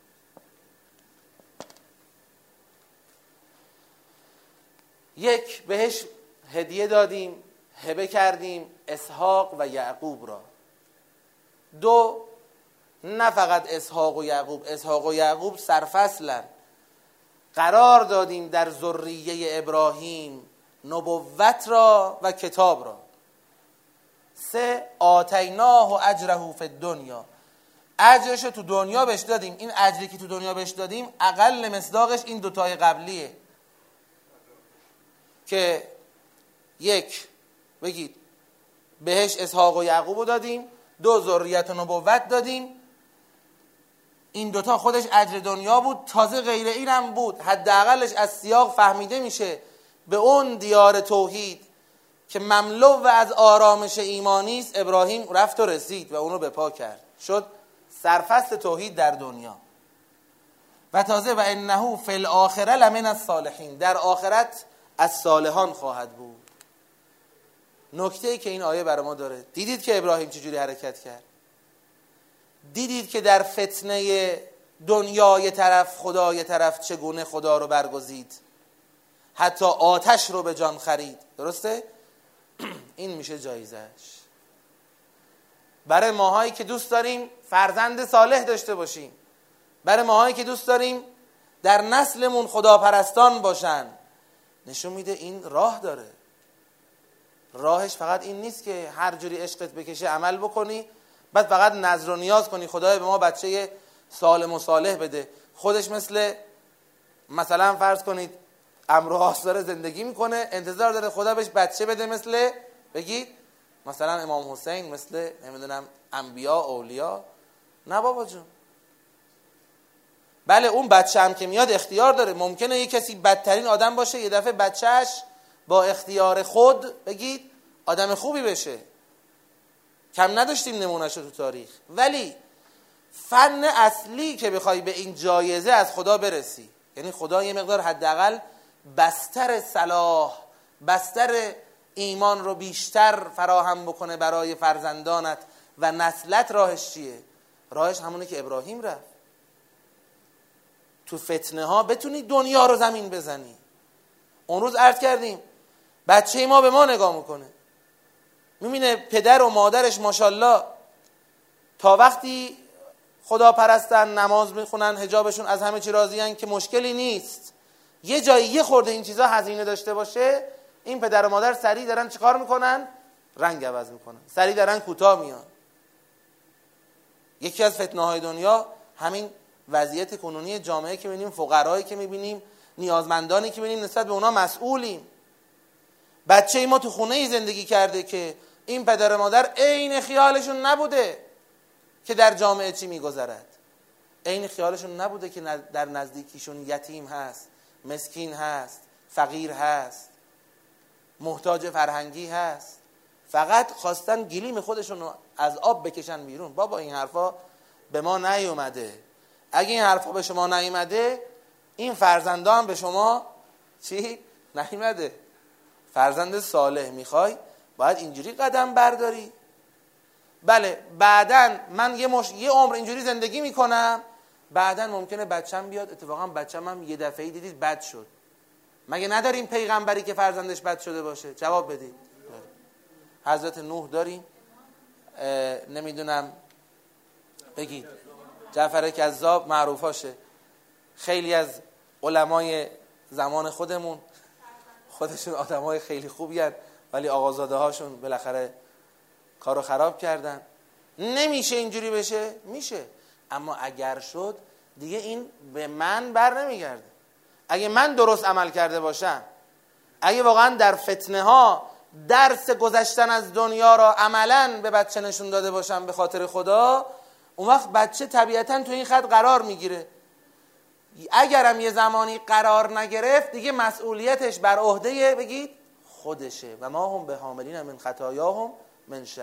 یک، بهش هدیه دادیم، هبه کردیم اسحاق و یعقوب را. دو، نه فقط اسحاق و یعقوب سرفصلن، قرار دادیم در ذریه ابراهیم نبوت را و کتاب را. سه، آتیناه اجره فی الدنیا، اجرش تو دنیا بهش دادیم. این اجری که تو دنیا بهش دادیم اقل مصداقش این دوتای قبلیه که یک بگید بهش اسحاق و یعقوب دادیم، دو ذریت و نبوت دادیم. این دوتا خودش اجر دنیا بود، تازه غیر اینم بود. حداقلش از سیاق فهمیده میشه به اون دیار توحید که مملو و از آرامش ایمانی است ابراهیم رفت و رسید و اونو به پا کرد، شد سرفصل توحید در دنیا. و تازه و انه فی الاخره لمن الصالحین، در آخرت از صالحان خواهد بود. نکته‌ای که این آیه برای ما داره، دیدید که ابراهیم چجوری حرکت کرد؟ دیدید که در فتنه دنیا یه طرف خدا یه طرف چگونه خدا رو برگزید، حتی آتش رو به جان خرید. درسته؟ این میشه جایزش برای ماهایی که دوست داریم فرزند صالح داشته باشیم، برای ماهایی که دوست داریم در نسلمون خداپرستان باشن. نشون میده این راه داره. راهش فقط این نیست که هر جوری عشقت بکشه عمل بکنی، بعد فقط نظر و نیاز کنی خدای به ما بچه سالم و صالح بده. خودش مثلا فرض کنید امر و عاص داره زندگی میکنه، انتظار داره خدا بهش بچه بده مثل بگید مثلا امام حسین، مثل نمیدونم انبیا اولیا. نه بابا جون. بله اون بچه هم که میاد اختیار داره. ممکنه یه کسی بدترین آدم باشه، یه دفعه بچهش با اختیار خود بگید آدم خوبی بشه. کم نداشتیم نمونهشو تو تاریخ. ولی فن اصلی که بخوای به این جایزه از خدا برسی، یعنی خدا یه مقدار حداقل بستر صلاح، بستر ایمان رو بیشتر فراهم بکنه برای فرزندانت و نسلت، راهش چیه؟ راهش همونه که ابراهیم رفت. تو فتنه ها بتونی دنیا رو زمین بزنی. اون روز عرض کردیم بچه ما به ما نگاه میکنه، میبینه پدر و مادرش ماشاءالله تا وقتی خدا پرستن، نماز میخونن، حجابشون از همه چی راضیان که مشکلی نیست. یه جایی یه خورده این چیزا هزینه داشته باشه، این پدر و مادر سریع دارن چیکار میکنن؟ رنگ عوض میکنن، سریع دارن کوتاه میان. یکی از فتنه های دنیا همین وضعیت کنونی جامعه که میبینیم، فقرایی که میبینیم، نیازمندانی که میبینیم نسبت به اونا مسئولیم. بچه ای ما تو خونه ای زندگی کرده که این پدر و مادر عین خیالشون نبوده که در جامعه چی میگذرد، عین خیالشون نبوده که در نزدیکیشون یتیم هست، مسکین هست، فقیر هست، محتاج فرهنگی هست. فقط خواستن گلیم خودشون رو از آب بکشن بیرون. بابا این حرفا به ما نیومده. اگه این حرفا به شما نیومده، این فرزندان به شما چی نیومده. فرزند صالح میخوای باید اینجوری قدم برداری. بله بعدن من یه عمر اینجوری زندگی میکنم، بعدن ممکنه بچم بیاد، اتفاقا بچم هم یه دفعه دیدید بد شد. مگه نداریم پیغمبری که فرزندش بد شده باشه؟ جواب بدید. حضرت نوح داریم، نمیدونم بگید، جعفر کذاب معروفاشه. خیلی از علمای زمان خودمون خودشون آدمای خیلی خوبی هستن، ولی آقازاده هاشون بالاخره کارو خراب کردن. نمیشه اینجوری بشه؟ میشه، اما اگر شد دیگه این به من بر نمیگرده. اگه من درست عمل کرده باشم، اگه واقعا در فتنه ها درس گذشتن از دنیا را عملاً به بچه نشون داده باشم به خاطر خدا، اون وقت بچه طبیعتاً تو این خط قرار میگیره. اگرم یه زمانی قرار نگرفت، دیگه مسئولیتش بر عهده بگید خودشه. و ما هم به حاملین من خطایاهم من شیء.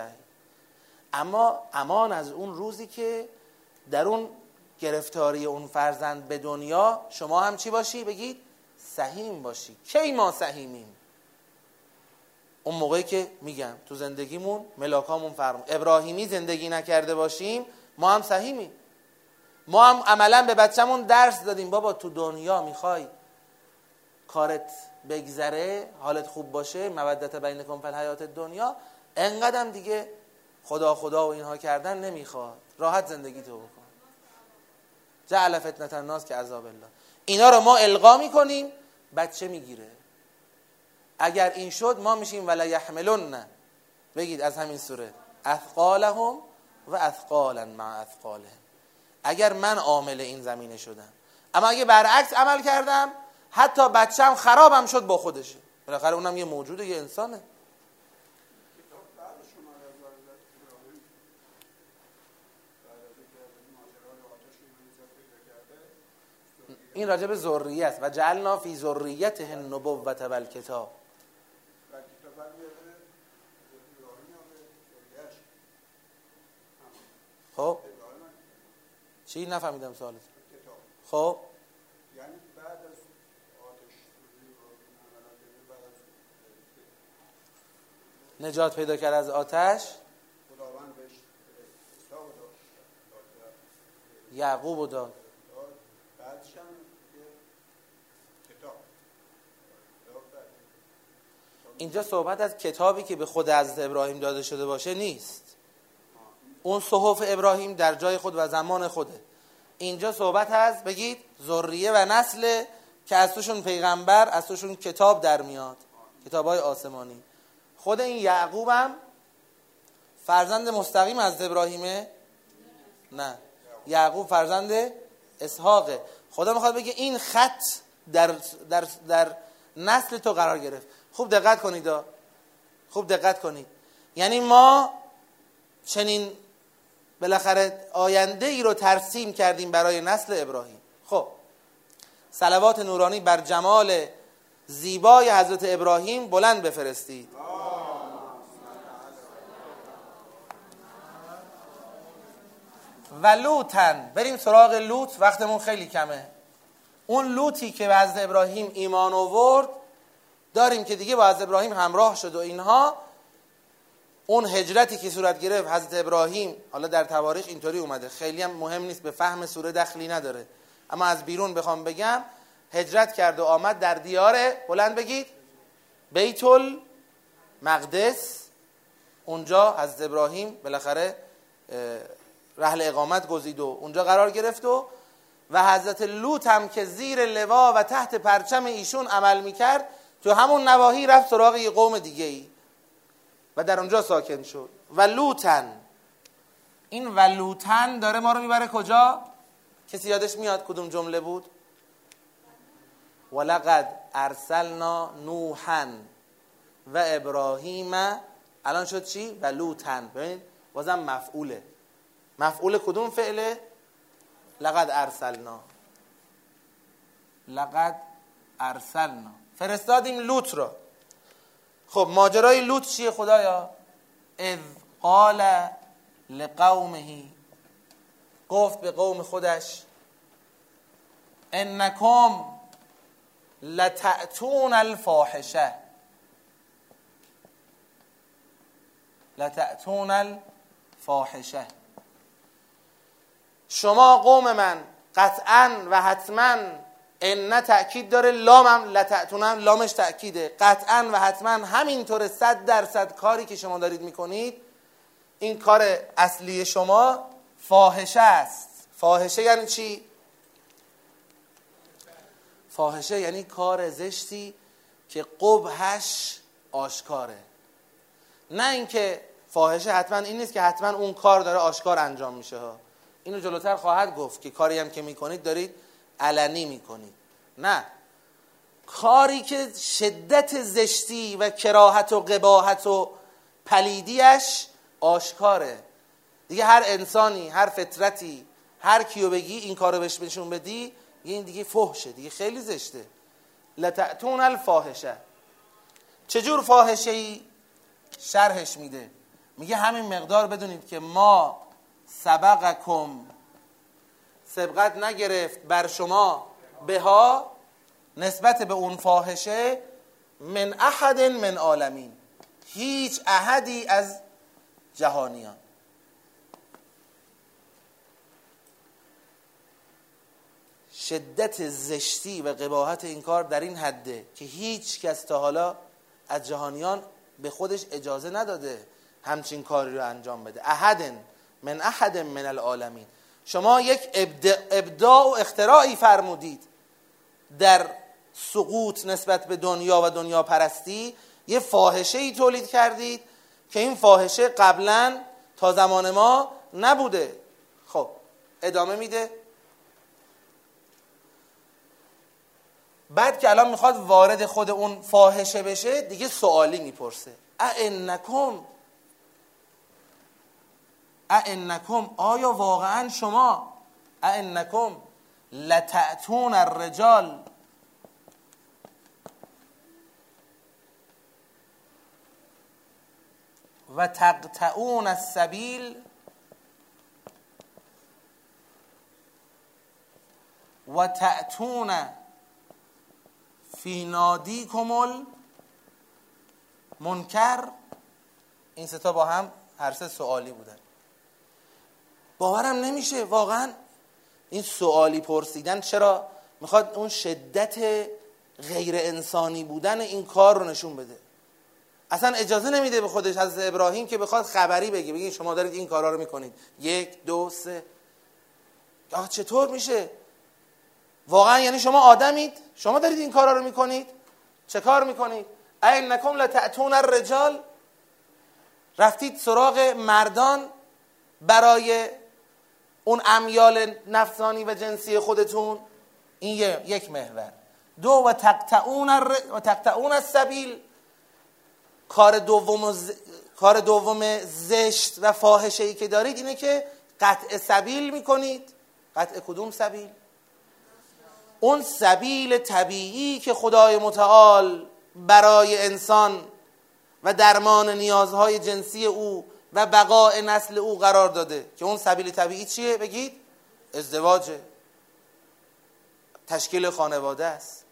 اما امان از اون روزی که در اون گرفتاری اون فرزند به دنیا شما هم چی باشی؟ بگید سهیم باشی. کی ما سهیمیم؟ اون موقعی که میگم تو زندگیمون ملاکامون فرمون ابراهیمی زندگی نکرده باشیم، ما هم سهیمیم. ما هم عملا به بچه‌مون درس دادیم بابا تو دنیا میخوای کارت بگذره، حالت خوب باشه، مودت بینکم فی الحیات دنیا، انقدرم دیگه خدا خدا و اینها کردن نمیخواد، راحت زندگی تو بکن. جعل فتنة الناس که عذاب الله. اینا رو ما القا میکنیم، بچه میگیره. اگر این شد ما میشیم ولا یحملن، بگید از همین سوره، اثقالهم و اثقالا مع اثقالهم. اگر من عامل این زمینه شدم، اما اگه برعکس عمل کردم، حتی بچه‌م خرابم شد با خودشه. بالاخره اونم یه موجوده، یه انسانه. این راجع به ذریه است. و جعلنا فی ذریته النبوة و الکتاب. خب چی نفهمیدم سوالت؟ خب یعنی بعد از آتش نجات پیدا کرد از آتش، خداوند بهش یعقوب داد. بعدش هم کتاب. اینجا صحبت از کتابی که به خود حضرت ابراهیم داده شده باشه نیست. اون صحف ابراهیم در جای خود و زمان خوده. اینجا صحبت از بگید ذریه و نسل که از توشون پیغمبر، از توشون کتاب در میاد، کتابای آسمانی. خود این یعقوب هم فرزند مستقیم از ابراهیمه؟ نه، یعقوب فرزند اسحاقه. خدا میخواد بگه این خط در نسل تو قرار گرفت. خوب دقت کنید، خوب دقت کنید. یعنی ما چنین بالاخره آینده ای رو ترسیم کردیم برای نسل ابراهیم. خب صلوات نورانی بر جمال زیبای حضرت ابراهیم بلند بفرستید. و لوطن. بریم سراغ لوط، وقتمون خیلی کمه. اون لوطی که به حضرت ابراهیم ایمان آورد داریم که دیگه با حضرت ابراهیم همراه شد و اینها. اون هجرتی که صورت گرفت حضرت ابراهیم، حالا در تواریخ اینطوری اومده، خیلی هم مهم نیست، به فهم سوره دخلی نداره، اما از بیرون بخوام بگم هجرت کرد و آمد در دیار، بلند بگید، بیت المقدس. اونجا حضرت ابراهیم بالاخره رحل اقامت گزید و اونجا قرار گرفت و حضرت لوط هم که زیر لوا و تحت پرچم ایشون عمل میکرد تو همون نواحی رفت سراغ یه قوم دیگه ای و در اونجا ساکن شد. و لوطن، این و لوطن داره ما رو میبره کجا؟ کسی یادش میاد کدوم جمله بود؟ ولقد ارسلنا نوحا و ابراهیم، الان شد چی؟ و لوطن. ببینید بازم مفعوله. مفعول کدوم فعله؟ لقد ارسلنا. لقد ارسلنا، فرستادیم لوط را. خب ماجرای لوط چیه خدایا؟ اذ قال لقومه، گفت به قوم خودش، انکم لتأتون الفاحشه، لتأتون الفاحشه، شما قوم من قطعا و حتما، ان تأکید داره، لام هم لتأتون هم لامش تأکیده، قطعا و حتما همینطور 100% کاری که شما دارید میکنید، این کار اصلی شما فاحشه است. فاحشه یعنی چی؟ فاحشه یعنی کار زشتی که قبحش آشکاره. نه اینکه فاحشه حتما این نیست که حتما اون کار داره آشکار انجام میشه ها. اینو جلوتر خواهد گفت که کاری هم که میکنید دارید علنی میکنید. نه، کاری که شدت زشتی و کراهت و قباحت و پلیدیش آشکاره. دیگه هر انسانی، هر فطرتی، هر کیو بگی این کارو بهش نشون بدی، این دیگه فحشه، دیگه خیلی زشته. لتأتون الفاحشه. چجور فاحشه‌ای؟ شرحش میده، میگه همین مقدار بدونید که ما سبقکم، سبقت نگرفت بر شما، بها، نسبت به اون فاحشه، من احد من عالمین، هیچ احدی از جهانیان. شدت زشتی و قباحت این کار در این حده که هیچ کس تا حالا از جهانیان به خودش اجازه نداده همچین کاری رو انجام بده. احد من احد من العالمین. شما یک ابداع و اختراعی فرمودید در سقوط نسبت به دنیا و دنیا پرستی، یه فاحشه‌ای تولید کردید که این فاحشه قبلا تا زمان ما نبوده. خب ادامه میده، بعد که الان میخواد وارد خود اون فاحشه بشه دیگه سوالی میپرسه، ائنکم، آیا واقعا شما، ائنکم لتأتون الرجال، و تقطعون السبیل و تأتون فی نادیکم المنکر. این سه تا با هم هر سه سوالی بودن. باورم نمیشه واقعا این سوالی پرسیدن چرا میخواد اون شدت غیر انسانی بودن این کار رو نشون بده. اصلا اجازه نمیده به خودش حضرت ابراهیم که بخواد خبری بگه شما دارید این کارا رو میکنید، 1 2 3. چطور میشه؟ واقعا یعنی شما آدمید؟ شما دارید این کارا رو میکنید؟ چه کار میکنید؟ ائنکم لتأتون الرجال، رفتید سراغ مردان برای اون امیال نفسانی و جنسی خودتون. این یک محور. 2 و تقطعون السبیل، کار دوم زشت و فاحشه‌ای که دارید اینه که قطع سبیل میکنید. قطع کدوم سبیل؟ اون سبیل طبیعی که خدای متعال برای انسان و درمان نیازهای جنسی او و بقاء نسل او قرار داده که اون سبیل طبیعی چیه؟ بگید ازدواجه، تشکیل خانواده است.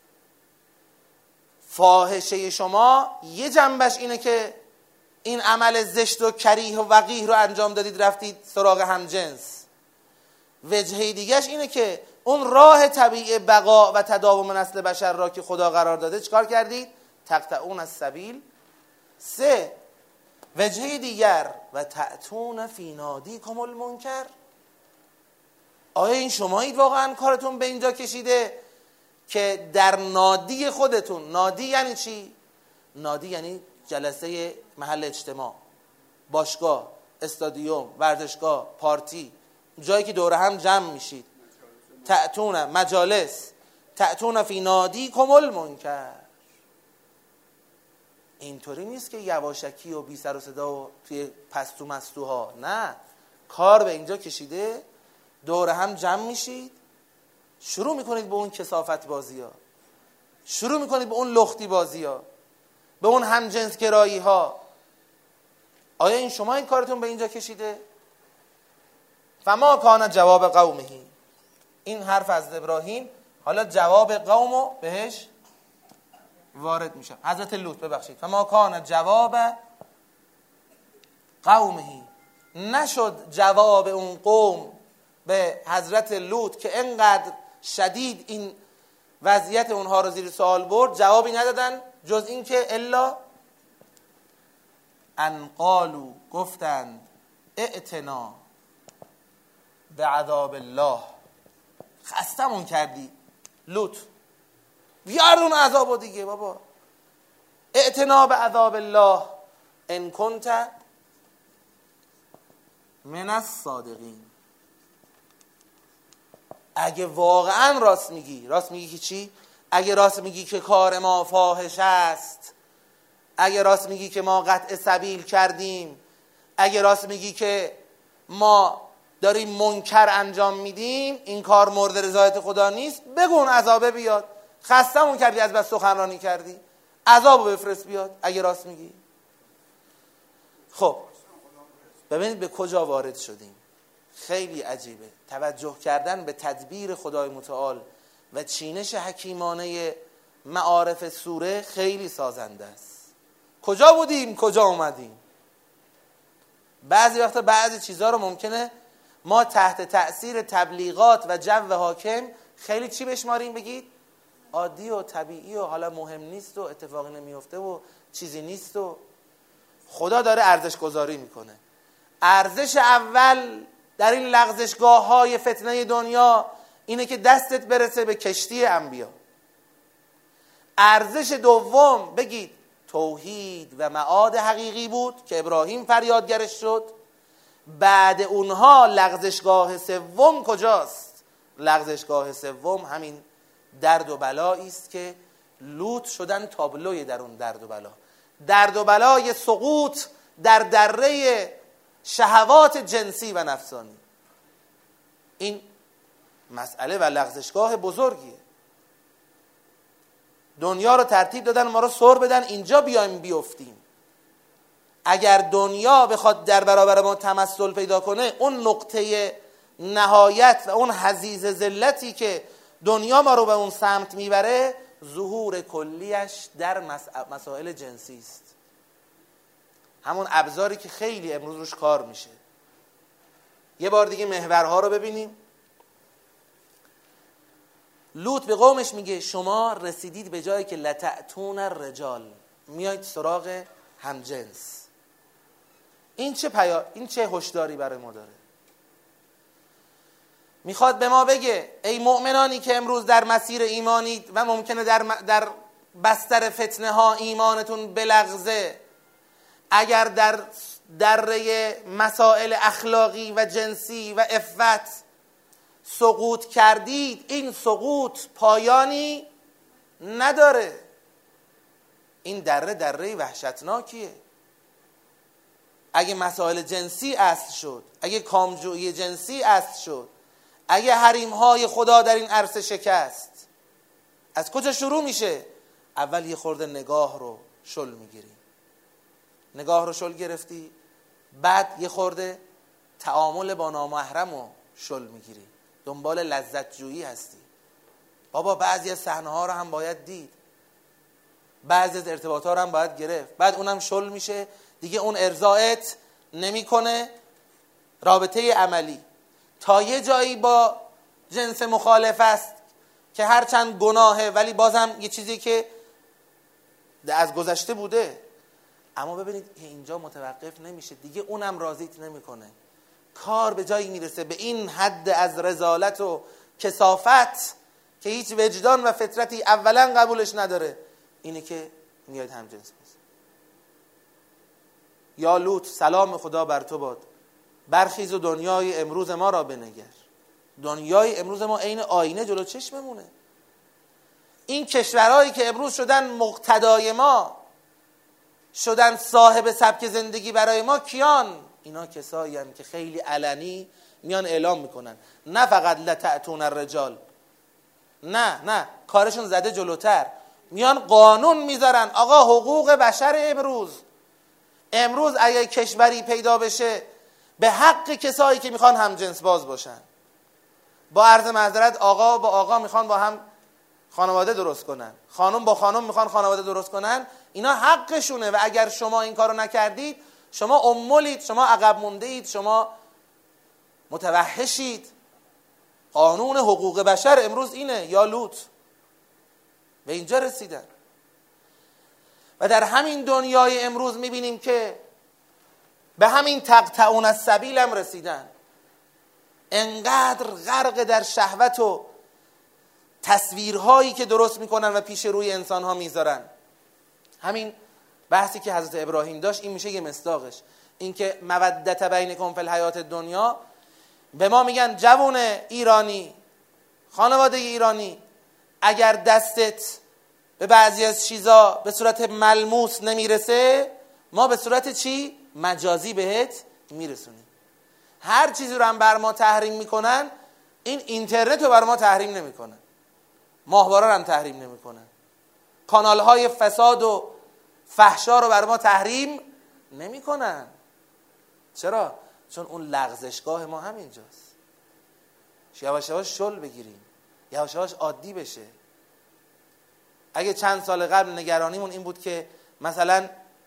فاحشه شما یه جنبش اینه که این عمل زشت و کریه و وقیح رو انجام دادید، رفتید سراغ همجنس. وجهه دیگهش اینه که اون راه طبیعی بقا و تداوم نسل بشر را که خدا قرار داده چیکار کردید؟ تقطعون السبیل. 3 وجهه دیگر و تأتون فی نادیکم المنکر. آیا این شمایید واقعا کارتون به اینجا کشیده که در نادی خودتون، نادی یعنی چی؟ نادی یعنی جلسه محل اجتماع، باشگاه، استادیوم، ورزشگاه، پارتی، جایی که دور هم جمع میشید. تأتون مجالس، تأتون فی نادیکم المنکر. اینطوری نیست که یواشکی و بی سر و صدا و توی پستو مستوها، نه، کار به اینجا کشیده دور هم جمع میشید، شروع میکنید به اون کثافت بازی ها، شروع میکنید به اون لختی بازی ها، به اون همجنس گرایی ها. آیا این شما این کارتون به اینجا کشیده؟ فما کان جواب قومه. این حرف از ابراهیم، حالا جواب قومو بهش وارد میشم. حضرت لوط، ببخشید، فما کان جواب قومه، نشد جواب اون قوم به حضرت لوط که انقدر شدید این وضعیت اونها رو زیر سوال برد، جوابی ندادن جز این که الا ان قالوا، گفتند ائتنا بعذاب الله، خستمون کردی لوط، بیار اون عذابو دیگه بابا. ائتنا بعذاب الله ان کنت من الصادقین. اگه واقعا راست میگی، راست میگی که چی؟ اگه راست میگی که کار ما فاحش است، اگه راست میگی که ما قطع سبیل کردیم، اگه راست میگی که ما داریم منکر انجام میدیم، این کار مورد رضایت خدا نیست، بگو اون عذابه بیاد. خستمون کردی از بس سخنرانی کردی، عذابو بفرست بیاد اگه راست میگی. خب ببینید به کجا وارد شدیم. خیلی عجیبه. توجه کردن به تدبیر خدای متعال و چینش حکیمانه معارف سوره خیلی سازنده است. کجا بودیم کجا اومدیم. بعضی وقتا بعضی چیزها رو ممکنه ما تحت تأثیر تبلیغات و جو حاکم خیلی چی بشماریم؟ بگید عادی و طبیعی و حالا مهم نیست و اتفاقی نمیفته و چیزی نیست. و خدا داره ارزش گذاری میکنه. ارزش اول در این لغزشگاه های فتنه دنیا اینه که دستت برسه به کشتی انبیا. ارزش دوم بگید توحید و معاد حقیقی بود که ابراهیم فریادگرش شد. بعد اونها لغزشگاه سوم کجاست؟ لغزشگاه سوم همین درد و بلایی است که لوط شدن تابلوی در اون درد و بلا. درد و بلای سقوط در دره شهوات جنسی و نفسانی. این مسئله و لغزشگاه بزرگیه. دنیا رو ترتیب دادن ما رو سر بدن اینجا بیایم بیفتیم. اگر دنیا بخواد در برابر ما تمثل پیدا کنه، اون نقطه نهایت و اون حضیض ذلتی که دنیا ما رو به اون سمت میبره، ظهور کلیش در مسائل جنسی است. همون ابزاری که خیلی امروز روش کار میشه. یه بار دیگه محورها رو ببینیم. لوط به قومش میگه شما رسیدید به جایی که لتأتون الرجال، میایید سراغ همجنس. این چه هشداری برای ما داره؟ میخواد به ما بگه ای مؤمنانی که امروز در مسیر ایمانید و ممکنه در بستر فتنه ها ایمانتون بلغزه، اگر در دره مسائل اخلاقی و جنسی و عفت سقوط کردید، این سقوط پایانی نداره. این دره وحشتناکیه. اگه مسائل جنسی اصل شد، اگه کامجویی جنسی اصل شد، اگه حریم‌های خدا در این عرصه شکست، از کجا شروع میشه؟ اول یه خورده نگاه رو شل میگیری. نگاه رو شل گرفتی، بعد یه خورده تعامل با نامحرم رو شل میگیری، دنبال لذت جویی هستی. بابا بعضی از صحنه ها رو هم باید دید، بعضی از ارتباط ها رو هم باید گرفت، بعد اونم شل میشه دیگه، اون ارضایت نمیکنه. رابطه عملی تا یه جایی با جنس مخالف است که هرچند گناهه ولی بازم یه چیزی که از گذشته بوده، اما ببینید اینجا متوقف نمیشه دیگه، اونم راضیت نمیکنه. کار به جایی میرسه به این حد از رذالت و کثافت که هیچ وجدان و فطرتی اولا قبولش نداره، اینه که میاد هم جنس باز. یا لوط سلام خدا بر تو باد، برخیز و دنیای امروز ما را بنگر. دنیای امروز ما عین آینه جلو چشممونه. این کشورهایی که امروز شدن مقتدای ما، شدن صاحب سبک زندگی برای ما، کیان؟ اینا کسایی هستند که خیلی علنی میان اعلام میکنن نه فقط لتأتون الرجال، نه کارشون زده جلوتر، میان قانون میذارن آقا حقوق بشر امروز اگه کشوری پیدا بشه به حق کسایی که میخوان هم جنس باز باشن، با عرض معذرت آقا با آقا میخوان با هم خانواده درست کنن، خانم با خانم میخوان خانواده درست کنن، اینا حقشونه و اگر شما این کارو نکردید شما امولید، شما عقب مونده اید، شما متوحشید. قانون حقوق بشر امروز اینه. یا لوط به اینجا رسیدن. و در همین دنیای امروز میبینیم که به همین تقطعون السبیل هم رسیدن، انقدر غرق در شهوت و تصویرهایی که درست میکنن و پیش روی انسانها میذارن. همین بحثی که حضرت ابراهیم داشت این میشه یه مصداقش، این که مودت بینکم فی الحیات الدنیا. به ما میگن جوون ایرانی، خانواده ایرانی، اگر دستت به بعضی از چیزا به صورت ملموس نمیرسه، ما به صورت چی؟ مجازی بهت میرسونیم. هر چیزی رو هم بر ما تحریم میکنن، این اینترنت رو بر ما تحریم نمیکنن، ماهواره رو هم تحریم نمیکنن، کانال های فساد و فحشا رو بر ما تحریم نمیکنن. چرا؟ چون اون لغزشگاه ما همینجاست. یواش یواش شل بگیریم، یواش یواش عادی بشه. اگه چند سال قبل نگرانیمون این بود که مثلا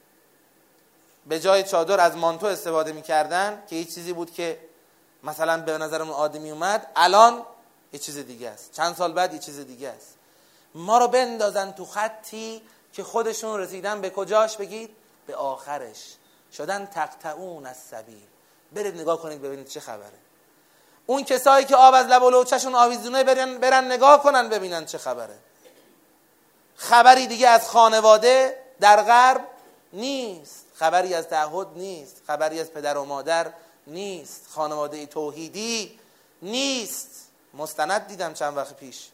به جای چادر از مانتو استفاده میکردن که یه چیزی بود که مثلا به نظرمون عادی می اومد، الان یه چیز دیگه است، چند سال بعد یه چیز دیگه است. ما رو بندازن تو خطی که خودشون رسیدن به کجاش؟ بگید به آخرش، شدن تقطعون السبیل. برید نگاه کنید ببینید چه خبره. اون کسایی که آب از لب و لوچشون آویزونه برن نگاه کنن ببینن چه خبره. خبری دیگه از خانواده در غرب نیست، خبری از تعهد نیست، خبری از پدر و مادر نیست، خانواده توحیدی نیست. مستند دیدم چند وقت پیش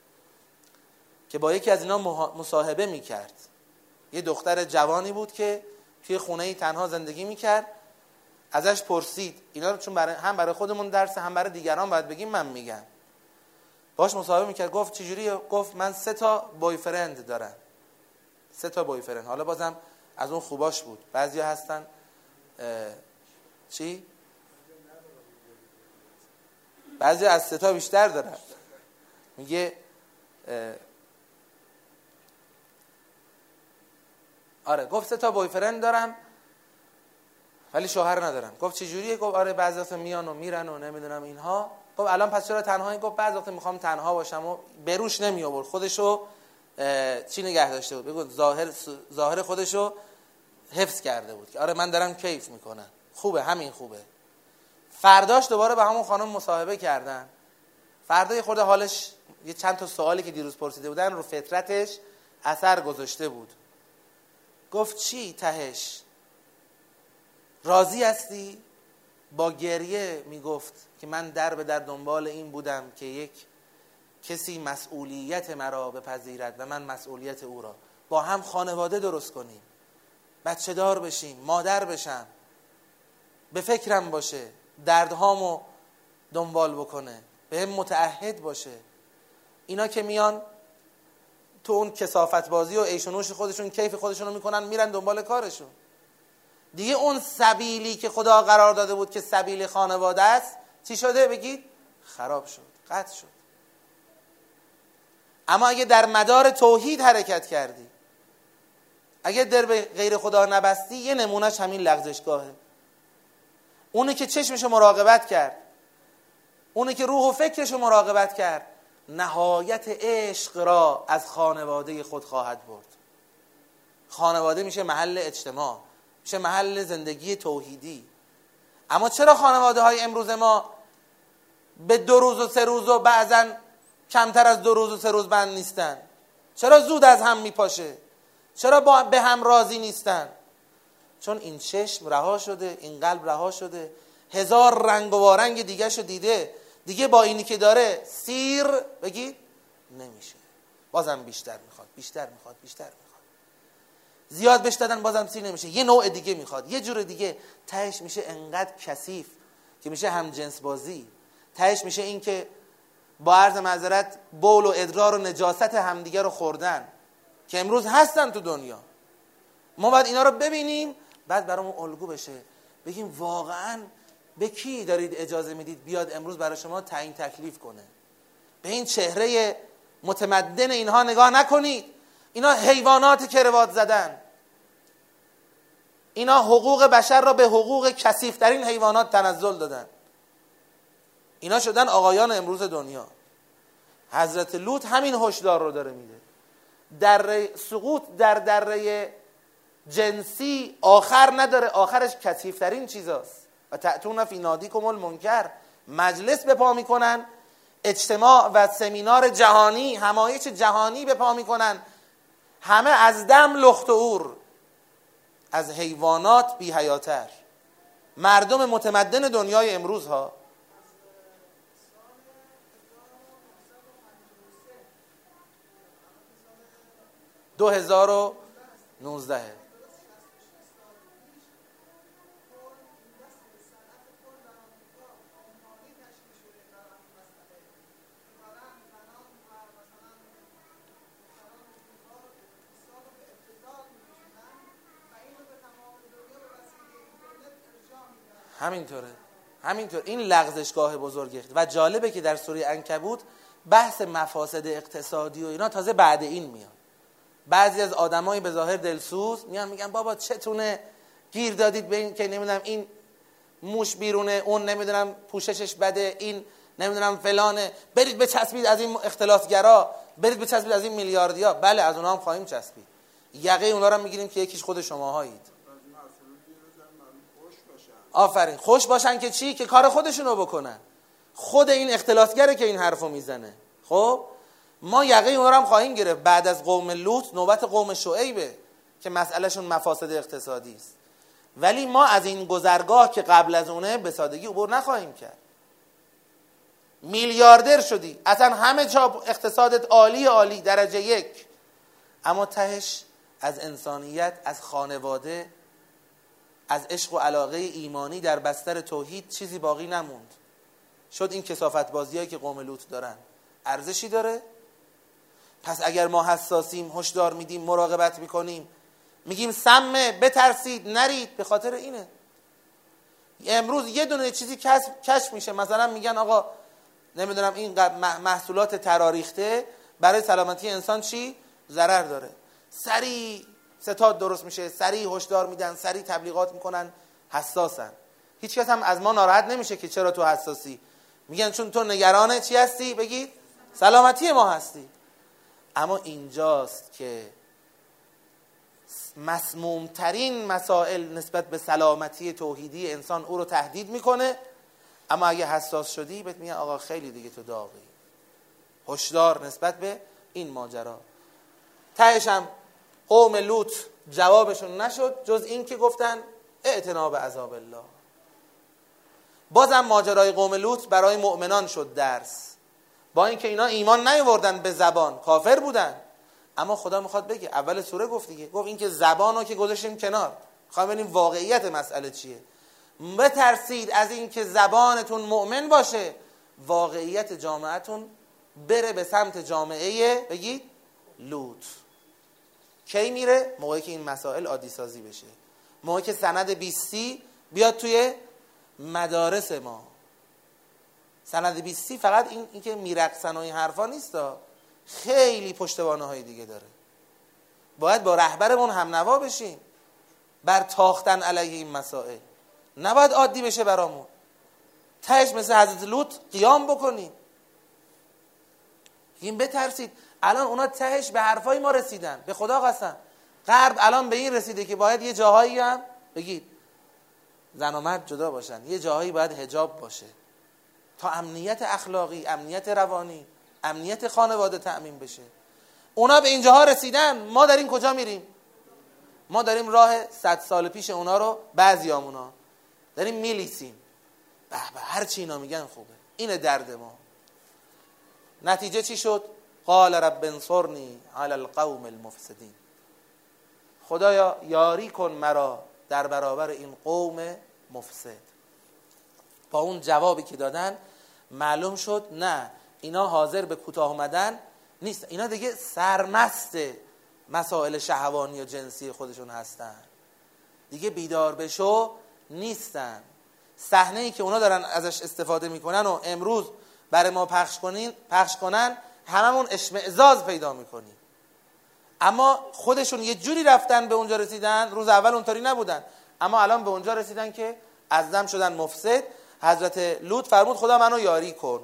که با یکی از اینا مصاحبه میکرد. یه دختر جوانی بود که توی خونه‌ای تنها زندگی میکرد. ازش پرسید، اینا رو چون هم برای خودمون درس هم برای دیگران باید بگیم، من میگم. باش مصاحبه میکرد، گفت چجوریه؟ گفت من 3 بویفرند دارم. 3 بویفرند. حالا بازم از اون خوباش بود. بعضیا هستن چی؟ بعضی از 3 بیشتر دارن. میگه آره، گفت 3 بویفرند دارم ولی شوهر ندارم. گفت چه جوریه؟ گفت آره بعضی وقتا میان و میرن و نمیدونم اینها. گفت الان پس چرا تنهایی؟ گفت بعضی وقتا میخوام تنها باشم و بروش نمی آورد، خودشو چی نگه داشته بود، بگو ظاهر خودشو حفظ کرده بود که آره من دارم کیف میکنم، خوبه، همین خوبه. فرداش دوباره با همون خانم مصاحبه کردن. فردا یه خورده حالش، یه چند تا سوالی که دیروز پرسیده بودن رو فطرتش اثر گذاشته بود. گفت چی تهش؟ راضی هستی؟ با گریه میگفت که من در به در دنبال این بودم که یک کسی مسئولیت مرا بپذیرد و من مسئولیت او را، با هم خانواده درست کنیم، بچه دار بشیم، مادر بشم، به فکرم باشه، دردهامو دنبال بکنه، به هم متعهد باشه. اینا که میان تو اون کثافت بازی و عیش و نوش خودشون، کیف خودشون رو میکنن، میرن دنبال کارشون. دیگه اون سبیلی که خدا قرار داده بود که سبیل خانواده است چی شده؟ بگید خراب شد، قطع شد. اما اگه در مدار توحید حرکت کردی، اگه در به غیر خدا نبستی، یه نمونهش همین لغزشگاهه. اونی که چشمشو مراقبت کرد، اونی که روح و فکرشو مراقبت کرد، نهایت عشق را از خانواده خود خواهد برد. خانواده میشه محل اجتماع، میشه محل زندگی توحیدی. اما چرا خانواده های امروز ما به 2 روز و 3 روز و بعضا کمتر از 2 روز و 3 روز بند نیستن؟ چرا زود از هم میپاشه؟ چرا به هم راضی نیستن؟ چون این چشم رها شده، این قلب رها شده، 1000 رنگ و وارنگ دیگه شو دیده، دیگه با اینی که داره سیر بگید نمیشه، بازم بیشتر میخواد، بیشتر میخواد، بیشتر میخواد. زیاد بهش دادن بازم سیر نمیشه، یه نوع دیگه میخواد، یه جور دیگه. تهش میشه انقدر کثیف که میشه هم جنس بازی. تهش میشه این که با عرض معذرت بول و ادرار و نجاست همدیگه رو خوردن که امروز هستن تو دنیا. ما باید اینا رو ببینیم، بعد برامون الگو بشه، بگیم واقعا به کی دارید اجازه میدید بیاد امروز برای شما تعیین تکلیف کنه؟ به این چهره متمدن اینها نگاه نکنید. اینا حیوانات کروات زدن. اینا حقوق بشر را به حقوق کثیف‌ترین حیوانات تنزل دادن. اینا شدن آقایان امروز دنیا. حضرت لوط همین هشدار رو داره میده. دره سقوط در دره جنسی آخر نداره، آخرش کثیف‌ترین چیزاست. و تأتون فی نادیکم المنکر، مجلس به پا میکنن، اجتماع و سمینار جهانی، همایش جهانی به پا میکنن، همه از دم لخت و اور، از حیوانات بی حیاتر. مردم متمدن دنیای امروز ها. دو 2019 همینطور این لغزشگاه بزرگه. و جالبه که در سوره عنکبوت بحث مفاسد اقتصادی و اینا تازه بعد این میاد. بعضی از آدمای به ظاهر دلسوز میگن بابا چتونه گیر دادید به این که نمیدونم این موش بیرونه، اون نمیدونم پوششش بده، این نمیدونم فلانه، برید بچسبید از این اختلاسگرا، برید بچسبید از این میلیاردیا. بله از اونها هم خواهیم چسبید، یقه اونا رو میگیریم که یکیش خود شماهایید. آفرین، خوش باشن که چی؟ که کار خودشونو بکنن. خود این اختلاسگره که این حرفو میزنه. خب ما یقه اونا رو هم خواهیم گرفت. بعد از قوم لوط نوبت قوم شعیبه که مسئلهشون مفاسد اقتصادی است. ولی ما از این گذرگاه که قبل از اونه به سادگی عبور نخواهیم کرد. میلیاردر شدی، اصلا همه جا اقتصادت عالی درجه 1، اما تهش از انسانیت، از خانواده، از عشق و علاقه ایمانی در بستر توحید چیزی باقی نموند. شد این کثافت بازیایی که قوم لوط دارن. ارزشی داره؟ پس اگر ما حساسیم، هشدار میدیم، مراقبت میکنیم، میگیم سمه، بترسید، نرید، به خاطر اینه. امروز یه دونه چیزی کشف میشه، مثلا میگن آقا نمیدونم این محصولات تراریخته برای سلامتی انسان چی؟ ضرر داره. سریع ستاد درست میشه، سریع هشدار میدن، سریع تبلیغات میکنن، حساسن. هیچ کس هم از ما ناراحت نمیشه که چرا تو حساسی. میگن چون تو نگرانه چی هستی؟ بگید سلامتی ما هستی. اما اینجاست که مسمومترین مسائل نسبت به سلامتی توحیدی انسان او رو تهدید میکنه. اما اگه حساس شدی بهت میگن آقا خیلی دیگه تو داغی. هشدار نسبت به این ماجرا. تهش هم قوم لوط جوابشون نشد جز این که گفتن اعتنا به عذاب الله. بازم ماجرای قوم لوط برای مؤمنان شد درس. با اینکه اینا ایمان نیاوردن، به زبان کافر بودن، اما خدا میخواد بگه، اول سوره گفت دیگه، گفت این که زبانو که گذاشتیم کنار، میخوام ببینیم واقعیت مسئله چیه. بترسید از این که زبانتون مؤمن باشه، واقعیت جامعتون بره به سمت جامعه بگید لوط. کی میره؟ موقعی که این مسائل عادی سازی بشه. موقعی که سند 20 بیاد توی مدارس ما. سند 20 فقط این که میرقصن و این حرفا نیست، خیلی پشتوانه های دیگه داره. باید با رهبرمون هم نوا بشیم بر تاختن علیه این مسائل، نباید عادی بشه برامون. تهش مثل حضرت لوط قیام بکنیم. این بترسید. الان اونا تهش به حرفای ما رسیدن، به خدا قسم. غرب الان به این رسیده که باید یه جاهایی هم بگید زن و مرد جدا باشن، یه جاهایی باید حجاب باشه تا امنیت اخلاقی، امنیت روانی، امنیت خانواده تأمین بشه. اونا به اینجاها رسیدن، ما داریم کجا میریم؟ ما داریم راه 100 سال پیش اونا رو بعضیامونا داریم میلیسیم. به هر چی اینا میگن خوبه. اینه درد ما. نتیجه چی شد؟ قال رب انصرنی علی القوم المفسدین. خدایا یاری کن مرا در برابر این قوم مفسد. با اون جوابی که دادن معلوم شد نه، اینا حاضر به کوتاه اومدن نیست، اینا دیگه سرمست مسائل شهوانی و جنسی خودشون هستن، دیگه بیدار بشو نیستن. صحنه‌ای که اونا دارن ازش استفاده میکنن و امروز برای ما پخش کنن هممون اشمئزاز پیدا میکنیم. اما خودشون یه جوری رفتن به اونجا رسیدن، روز اول اونطوری نبودن، اما الان به اونجا رسیدن که ازدم شدن مفسد. حضرت لوط فرمود خدا منو یاری کن.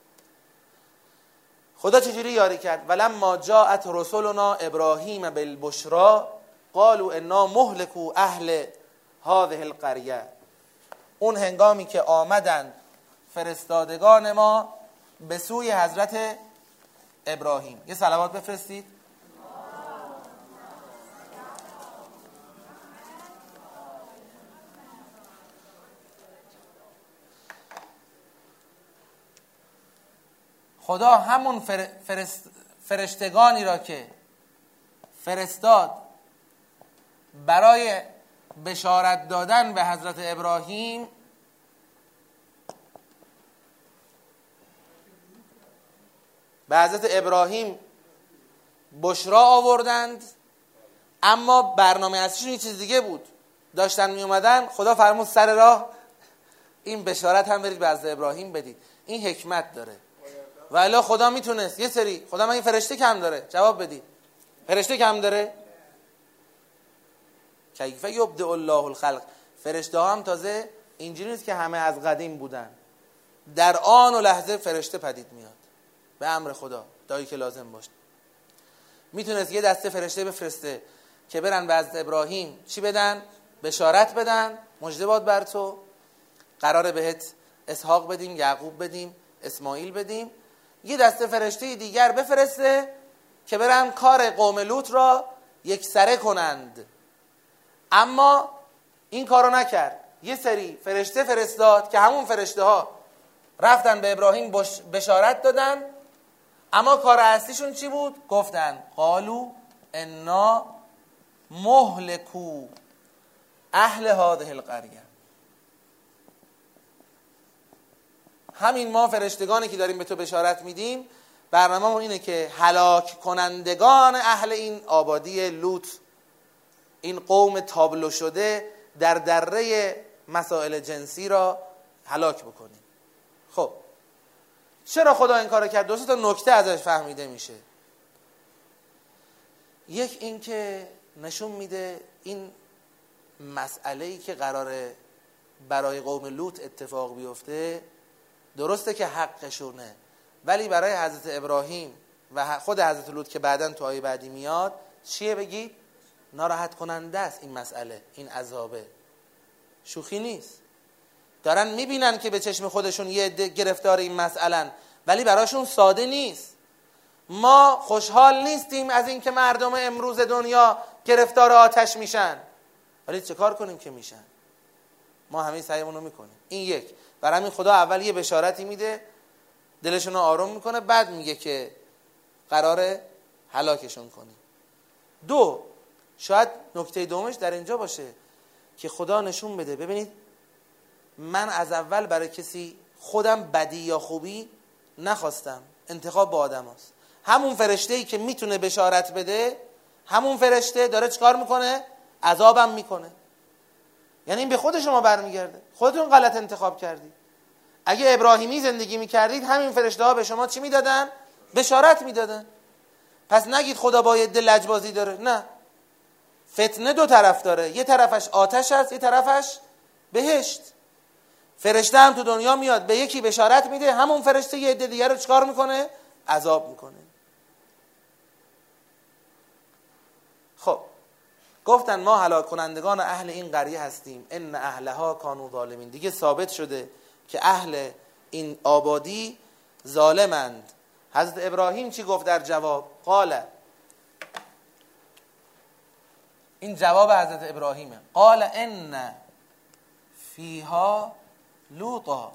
خدا چجوری یاری کرد؟ ولما جاءت رسلنا ابراهیم بالبشرى قالوا انا مهلكو اهل هذه القريه. اون هنگامی که آمدند فرستادگان ما به سوی حضرت ابراهیم. یه صلوات بفرستید. خدا همون فرشتگانی را که فرستاد برای بشارت دادن به حضرت ابراهیم، به حضرت ابراهیم بشرا آوردند، اما برنامه اصلیشون یه چیز دیگه بود. داشتن می اومدن خدا فرمود سر راه این بشارت هم برید به حضرت ابراهیم بدید. این حکمت داره. و الا خدا میتونست یه سری، خدا مگه فرشته کم داره؟ جواب بدید. فرشته کم داره؟ کیف یبدئ الله الخلق. فرشته ها هم تازه اینجوری نیست که همه از قدیم بودن، در آن و لحظه فرشته پدید میاد به امر خدا، دایی که لازم باشه. میتونست یه دسته فرشته بفرسته که برن به حضرت ابراهیم چی بدن؟ بشارت بدن، مژده باد بر تو، قراره بهت اسحاق بدیم، یعقوب بدیم، اسماعیل بدیم. یه دسته فرشته دیگر بفرسته که برن کار قوم لوط را یکسره کنند. اما این کارو نکرد. یه سری فرشته فرستاد که همون فرشته ها رفتن به ابراهیم بشارت دادن، اما کار اصلیشون چی بود؟ گفتن قالو انا مهلکو اهل هذه القریه. همین ما فرشتگانی که داریم به تو بشارت میدیم، برنامه‌مون اینه که هلاک کنندگان اهل این آبادی لوط، این قوم تابلو شده در دره مسائل جنسی را هلاک بکنیم. خب چرا خدا این کارو کرد؟ دو تا نکته ازش فهمیده میشه. یک این که نشون میده این مسئله‌ای که قراره برای قوم لوط اتفاق بیفته، درسته که حقشونه، ولی برای حضرت ابراهیم و خود حضرت لوط که بعداً تو آیه بعدی میاد چیه بگید؟ ناراحت کننده است این مسئله، این عذابه، شوخی نیست. دارن میبینن که به چشم خودشون یه عده گرفتار این مسئله‌ن، ولی براشون ساده نیست. ما خوشحال نیستیم از این که مردم امروز دنیا گرفتار آتش میشن، ولی چه کار کنیم که میشن؟ ما همه سعیمون رو میکنیم. این یک. برای همین خدا اول یه بشارتی میده، دلشون رو آروم میکنه، بعد میگه که قراره هلاکشون کنیم. دو، شاید نکته دومش در اینجا باشه که خدا نشون بده ببینید من از اول برای کسی خودم بدی یا خوبی نخواستم، انتخاب با آدم هست. همون فرشته‌ای که میتونه بشارت بده، همون فرشته داره چکار میکنه؟ عذابم میکنه. یعنی این به خود شما برمیگرده، خودتون غلط انتخاب کردید. اگه ابراهیمی زندگی میکردید همین فرشته ها به شما چی میدادن؟ بشارت میدادن. پس نگید خدا با یه دل لجبازی داره، نه. فتنه دو طرف داره، یه طرفش آتش است، یه طرفش بهشت. فرشته هم تو دنیا میاد به یکی بشارت میده، همون فرشته یه عده دیگر رو چیکار میکنه؟ عذاب میکنه. خب گفتن ما هلاک کنندگان اهل این قریه هستیم، ان اهلها کانوا ظالمین. دیگه ثابت شده که اهل این آبادی ظالمند. حضرت ابراهیم چی گفت در جواب؟ قال، این جواب حضرت ابراهیمه، قال ان فیها لوطا.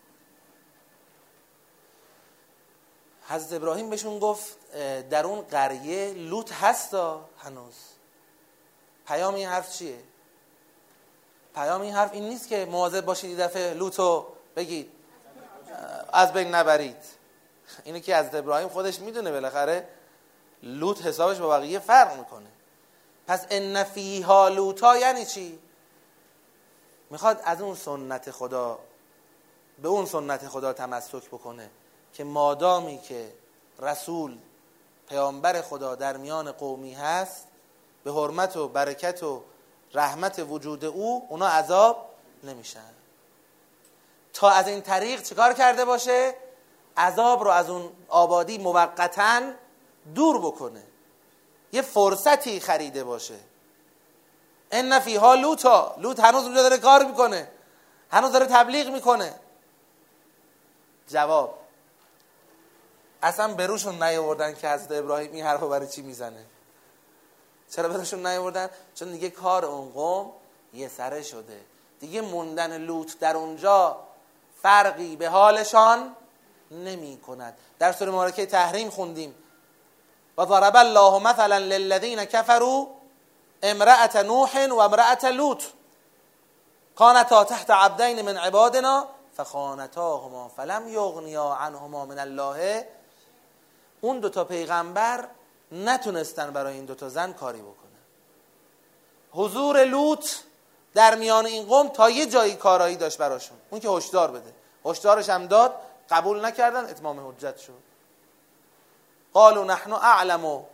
حضرت ابراهیم بهشون گفت در اون قریه لوط هستا هنوز. پیام این حرف چیه؟ پیام این حرف این نیست که مواظب باشید این دفعه لوطو بگید از بین نبرید. اینو که حضرت ابراهیم خودش میدونه بالاخره لوط حسابش با بقیه فرق میکنه. پس ان فیها لوطا یعنی چی؟ میخواد از اون سنت خدا به اون سنت خدا تمسک بکنه که مادامی که رسول پیامبر خدا در میان قومی هست، به حرمت و برکت و رحمت وجود او اونا عذاب نمیشن. تا از این طریق چیکار کرده باشه؟ عذاب رو از اون آبادی موقتاً دور بکنه، یه فرصتی خریده باشه. ان فیها لوطا، لوط هنوز اونجا داره کار میکنه، هنوز داره تبلیغ میکنه. جواب، اصلا بروشون نیاوردن که حضرت ابراهیم این حرفو برای چی میزنه. چرا بروشون نیاوردن؟ چون دیگه کار اون قوم یه سره شده، دیگه موندن لوط در اونجا فرقی به حالشان نمی کند. در سوره مبارکه تحریم خوندیم و ضرب الله مثلا للذین کفروا امرأة نوح و امرأة لوط کانتا تحت عبدین من عبادنا فخانتاهما فلم یغنیا عنهما من الله. اون دوتا پیغمبر نتونستن برای این دوتا زن کاری بکنن. حضور لوط در میان این قوم تا یه جایی کارایی داشت براشون، اون که هشدار بده، هشدارش هم داد، قبول نکردن، اتمام حجت شد. قالوا نحن اعلم،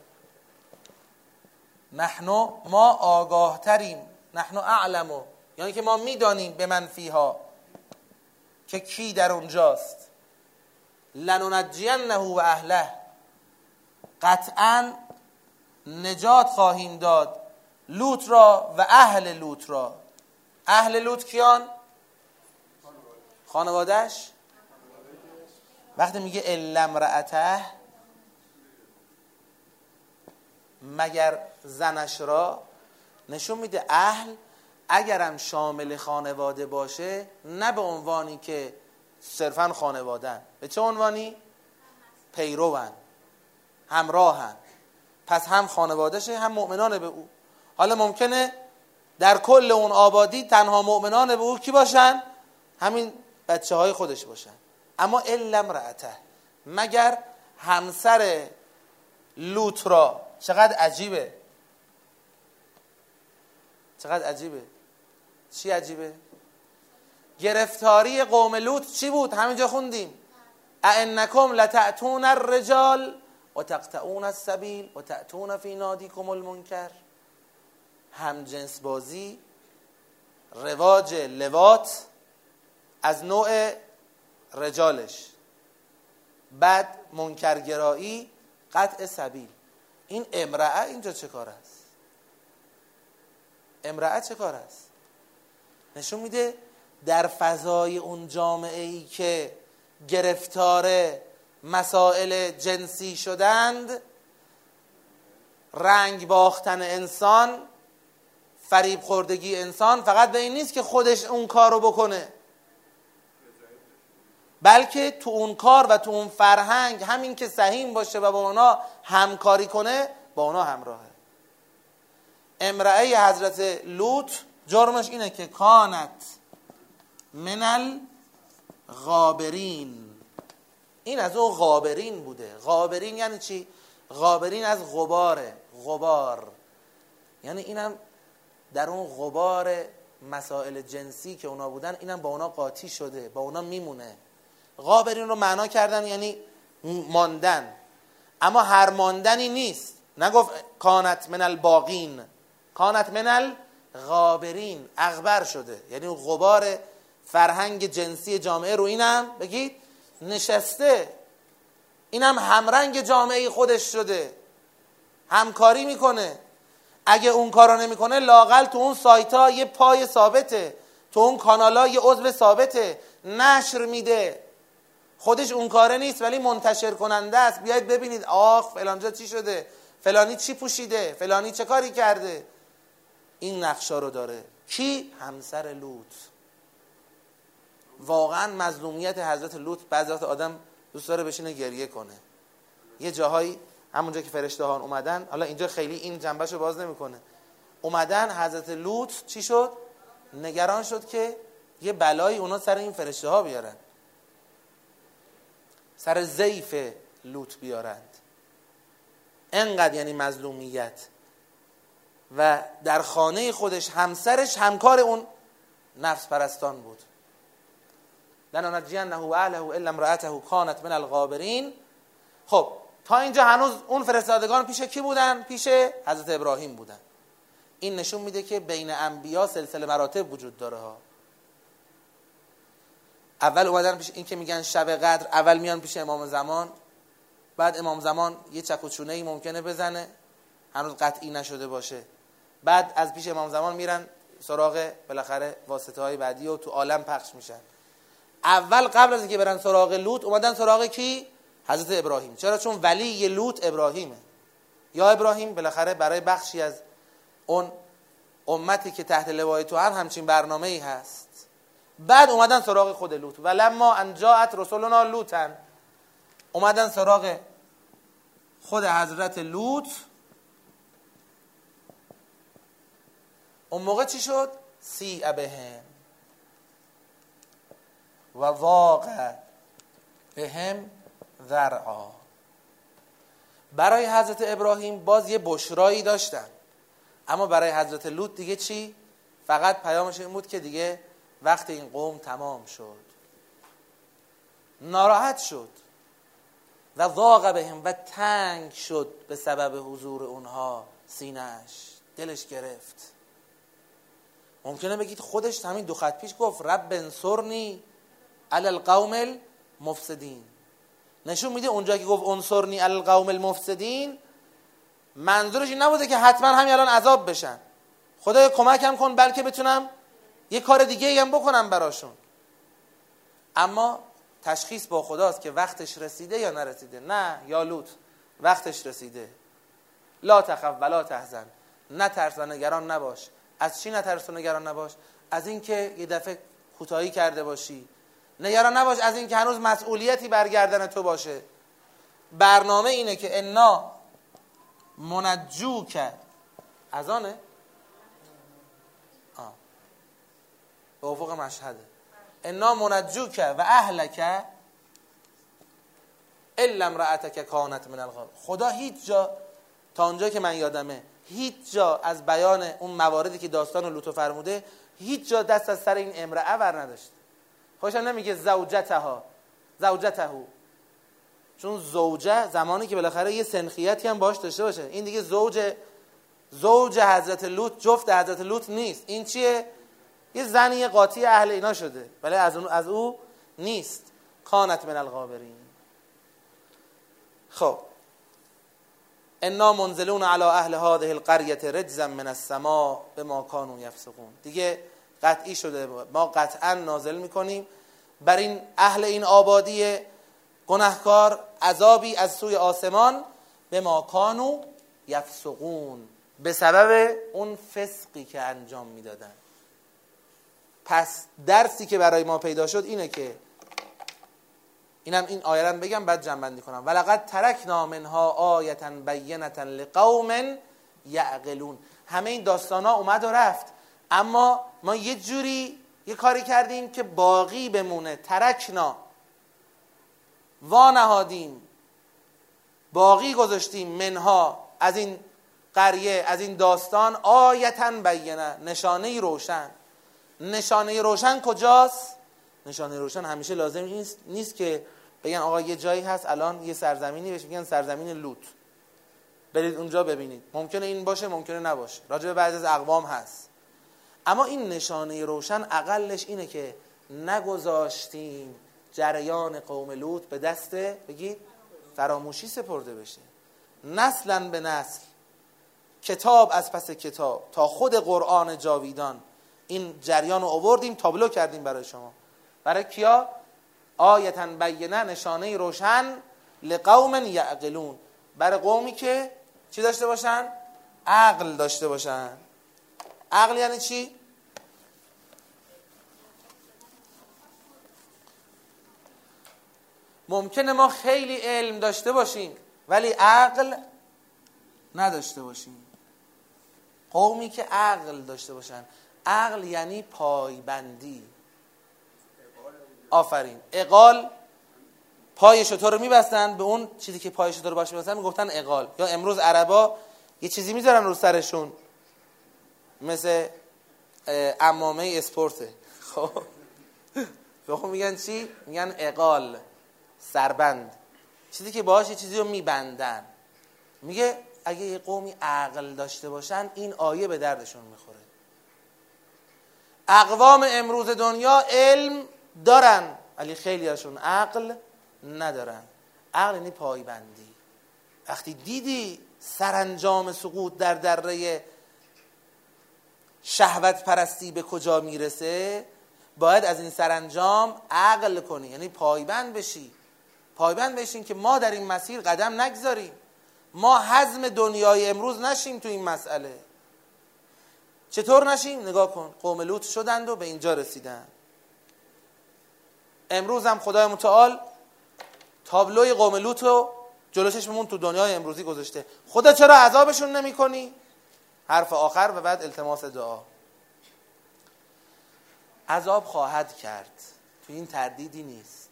نحن ما آگاه تریم، نحن اعلم یعنی که ما میدانیم به من فیها که کی در اونجاست، لننجینه و اهله قطعا نجات خواهیم داد لوط را و اهل لوط را. اهل لوط کیان؟ خانوادهش. وقتی میگه الا امرأته مگر زنش را، نشون میده اهل اگرم شامل خانواده باشه نه به عنوانی که صرفا خانواده‌ن، به چه عنوانی؟ پیروان، همراهن. پس هم خانوادهشه هم مؤمنان به او. حالا ممکنه در کل اون آبادی تنها مؤمنان به او کی باشن؟ همین بچه های خودش باشن. اما الا امرأته مگر همسر لوط را. چقدر عجیبه، چقدر عجیبه. چی عجیبه؟ گرفتاری قوم لوط چی بود؟ همینجا خوندیم ائنکم لتأتون الرجال و تقطعون السبیل و تأتون فی نادیکم المنکر. هم جنس بازی، رواج لواط از نوع رجالش، بعد منکرگرایی، قطع سبیل. این امرأه اینجا چه کار است؟ امرأه چه کار است؟ نشون میده در فضای اون جامعه ای که گرفتار مسائل جنسی شدند، رنگ باختن انسان، فریب خوردگی انسان فقط به این نیست که خودش اون کار رو بکنه، بلکه تو اون کار و تو اون فرهنگ همین که سهیم باشه و با اونا همکاری کنه با اونا همراهه. امرأه حضرت لوط جرمش اینه که کانت من الغابرین، این از اون غابرین بوده. غابرین یعنی چی؟ غابرین از غباره، غبار، یعنی اینم در اون غبار مسائل جنسی که اونا بودن اینم با اونا قاطی شده، با اونا میمونه. غابرین رو معنا کردن یعنی ماندن، اما هر ماندنی نیست. نگفت کانت من الباقین، کانت من الغابرین، اغبر شده، یعنی غبار فرهنگ جنسی جامعه رو اینم بگید نشسته، اینم همرنگ جامعه خودش شده، همکاری میکنه. اگه اون کارو نمیکنه لااقل تو اون سایتا یه پای ثابته، تو اون کانالا یه عضو ثابته، نشر میده. خودش اون کاره نیست ولی منتشر کننده است. بیاید ببینید آخ فلانجا چی شده، فلانی چی پوشیده، فلانی چه کاری کرده. این نقشا رو داره. کی؟ همسر لوط. واقعا مظلومیت حضرت لوط بعضی وقت آدم دوست داره بشینه گریه کنه. یه جاهایی همونجا که فرشته ها اومدن، حالا اینجا خیلی این جنبشو باز نمیکنه، اومدن حضرت لوط چی شد؟ نگران شد که یه بلایی اونا سر این فرشته ها بیارن، سر ضیف لوط بیارند. انقدر یعنی مظلومیت. و در خانه خودش همسرش همکار اون نفس پرستان بود. لننجینه و اهله الا امرأته کانت من الغابرین. خب تا اینجا هنوز اون فرستادگان پیش کی بودن؟ پیش حضرت ابراهیم بودن. این نشون میده که بین انبیا سلسله مراتب وجود داره ها. اول اومدن پیش این که میگن شب قدر، اول میان پیش امام زمان، بعد امام زمان یه چک و چونه‌ای ممکنه بزنه هنوز قطعی نشده باشه، بعد از پیش امام زمان میرن سراغ بالاخره واسطه های بعدی و تو عالم پخش میشن. اول قبل از اینکه برن سراغ لوط اومدن سراغ کی؟ حضرت ابراهیم. چرا؟ چون ولی لوط ابراهیمه. یا ابراهیم بالاخره برای بخشی از اون امتی که تحت لوای تو همچین برنامه‌ای هست. بعد اومدن سراغ خود لوط. ولما ان جاءت رسلنا لوطا، اومدن سراغ خود حضرت لوط. اون موقع چی شد؟ سیء بهم و واقع بهم ذرعا. برای حضرت ابراهیم باز یه بشرایی داشتن، اما برای حضرت لوط دیگه چی؟ فقط پیامش این بود که دیگه وقت این قوم تمام شد. ناراحت شد و واقع بهم، و تنگ شد به سبب حضور اونها، سینه‌اش دلش گرفت. ممکنه بگید خودش همین 2 خط پیش گفت رب انصرنی علی القوم المفسدین. نشون میده اونجا که گفت انصرنی علی القوم المفسدین منظورش این نبوده که حتما همین الان عذاب بشن، خدای کمکم کن بلکه بتونم یه کار دیگه هم بکنم براشون. اما تشخیص با خداست که وقتش رسیده یا نرسیده. نه یا لوط وقتش رسیده. لا تخف ولا تحزن، نترس و نگران نباش. از چی نترس و نگران نباش؟ از اینکه یه دفعه کوتاهی کرده باشی. نگران نباش از اینکه هنوز مسئولیتی برگردن تو باشه. برنامه اینه که انا منجوک، از آنه به افق مشهده، انا منجوک و اهلک الا امرأتک کانت من الغابرین. خدا هیچ جا تا اونجا که من یادمه هیچ جا از بیان اون مواردی که داستان لوط فرموده هیچ جا دست از سر این امرأه ور نداشت. خوشم نمیگه زوجته، چون زوجه زمانی که بالاخره یه سنخیتی هم باش داشته باشه. این دیگه زوج حضرت لوط، جفت حضرت لوط نیست. این چیه؟ یه زنی قاطی اهل اینا شده، ولی از او نیست. کانت من الغابرین. خب انا منزلون علی اهل هذه القريه رجزا من السماء بما كانوا يفسقون. دیگه قطعی شده ما قطعا نازل میکنیم بر این اهل این آبادی گناهکار عذابی از سوی آسمان، بما كانوا يفسقون، به سبب اون فسقی که انجام میدادن. پس درسی که برای ما پیدا شد اینه که اینم این آیه رو بگم بعد جمع بندی کنم. ولقد ترکنا منها آیة بینة لقوم یعقلون. همه این داستانا اومد و رفت، اما ما یه جوری یه کاری کردیم که باقی بمونه. ترکنا، وانهادیم، باقی گذاشتیم، منها، از این قریه، از این داستان، آیة بینه، نشانه روشن. نشانه روشن کجاست؟ نشانه روشن همیشه لازم نیست که بگن آقا یه جایی هست الان یه سرزمینی بهش میگن سرزمین لوط، برید اونجا ببینید. ممکنه این باشه، ممکنه نباشه، راجع به بعضی از اقوام هست. اما این نشانه روشن اقلش اینه که نگذاشتیم جریان قوم لوط به دست بگید فراموشی سپرده بشه. نسلا به نسل، کتاب از پس کتاب، تا خود قرآن جاویدان این جریان رو آوردیم، تابلو کردیم برای شما. برای کیا؟ آیةً بینه، نشانه روشن، لقوم یعقلون، برای قومی که چی داشته باشن؟ عقل داشته باشن. عقل یعنی چی؟ ممکنه ما خیلی علم داشته باشیم ولی عقل نداشته باشیم. قومی که عقل داشته باشن. عقل یعنی پایبندی. آفرین. عقال، پای شتر رو میبستن به اون چیزی که پای شتر رو باشه میبستن میگفتن عقال. یا امروز عربا یه چیزی میذارن رو سرشون مثل عمامه اسپورته، خب میگن چی؟ میگن عقال، سربند، چیزی که باهاش یه چیزی رو میبندن. میگه اگه یه قومی عقل داشته باشن این آیه به دردشون میخوره. اقوام امروز دنیا علم دارن ولی خیلی هاشون عقل ندارن. عقل یعنی پایبندی. وقتی دیدی سرانجام سقوط در دره شهوت پرستی به کجا میرسه، باید از این سرانجام عقل کنی، یعنی پایبند بشی. پایبند بشین که ما در این مسیر قدم نگذاریم، ما هضم دنیای امروز نشیم تو این مسئله. چطور نشیم؟ نگاه کن، قوم لوط شدند و به اینجا رسیدن. امروز هم خدای متعال تابلوی قوم لوط رو جلو چشممون تو دنیای امروزی گذاشته. خدا چرا عذابشون نمی کنی؟ حرف آخر و بعد التماس دعا. عذاب خواهد کرد، تو این تردیدی نیست،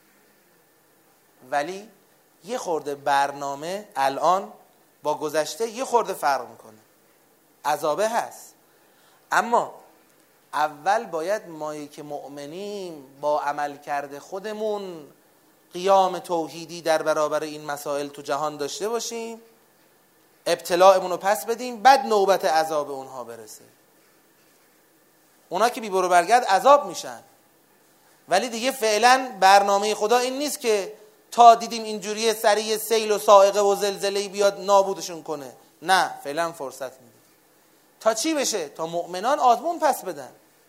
ولی یه خورده برنامه الان با گذشته یه خورده فرق میکنه. عذابه هست، اما اول باید مایی که مؤمنیم با عمل کرده خودمون قیام توحیدی در برابر این مسائل تو جهان داشته باشیم، ابتلاعمون رو پس بدیم، بعد نوبت عذاب اونها برسه. اونا که بی برو برگرد عذاب میشن، ولی دیگه فعلا برنامه خدا این نیست که تا دیدیم اینجوری سریع سیل و صاعقه و زلزله‌ای بیاد نابودشون کنه. نه، فعلا فرصت میده. تا چی بشه؟ تا مؤمنان آزمون پس بدن.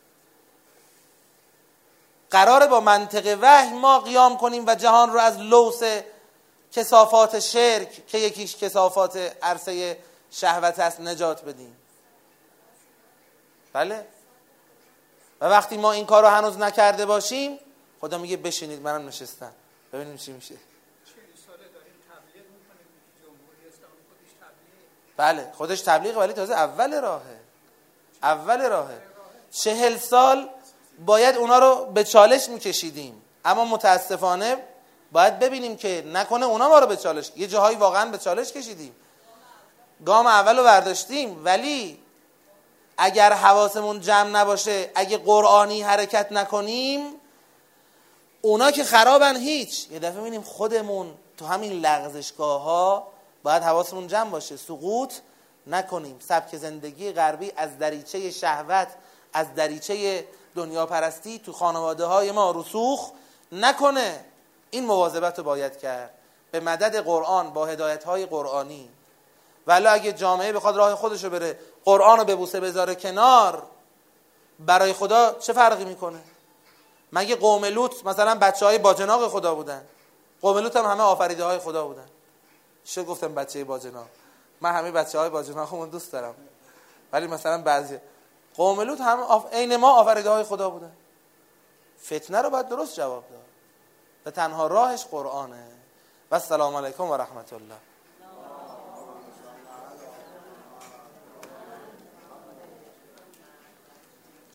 قراره با منطق وحی ما قیام کنیم و جهان رو از لوث کثافات شرک که یکیش کثافات عرصه شهوت است نجات بدیم. بله؟ و وقتی ما این کار رو هنوز نکرده باشیم، خدا میگه بشینید، منم نشستم، ببینیم چی میشه. 40 ساله داریم تبلیغ میکنیم که جمهوری اسلامی خودش تبلیغ. بله، خودش تبلیغ، ولی تازه اول راهه. 40 سال باید اونا رو به چالش میکشیدیم، اما متاسفانه باید ببینیم که نکنه اونا ما رو به چالش، یه جاهایی واقعا به چالش کشیدیم، گام اول رو برداشتیم، ولی اگر حواسمون جمع نباشه، اگه قرآنی حرکت نکنیم، اونا که خرابن هیچ. یه دفعه می‌بینیم خودمون تو همین لغزشگاه ها باید حواسمون جمع باشه، سقوط نکنیم. سبک زندگی غربی از دریچه شهوت، از دریچه دنیا پرستی تو خانواده های ما رسوخ نکنه. این مواظبت رو باید کرد به مدد قرآن، با هدایت های قرآنی. ولی اگه جامعه بخواد راه خودش رو بره، قرآن رو ببوسه بذاره کنار، برای خدا چه فرقی میکنه؟ مگه قوم لوط مثلا بچهای باجناق خدا بودن؟ قوم لوط هم همه آفریده های خدا بودن. چه گفتم بچه باجناق؟ من همه بچهای باجناقمون دوست دارم، ولی مثلا بعضی قوم لوط هم عین ما آفریده های خدا بودن. فتنه رو باید درست جواب داد و تنها راهش قرآنه. و السلام علیکم و رحمت الله.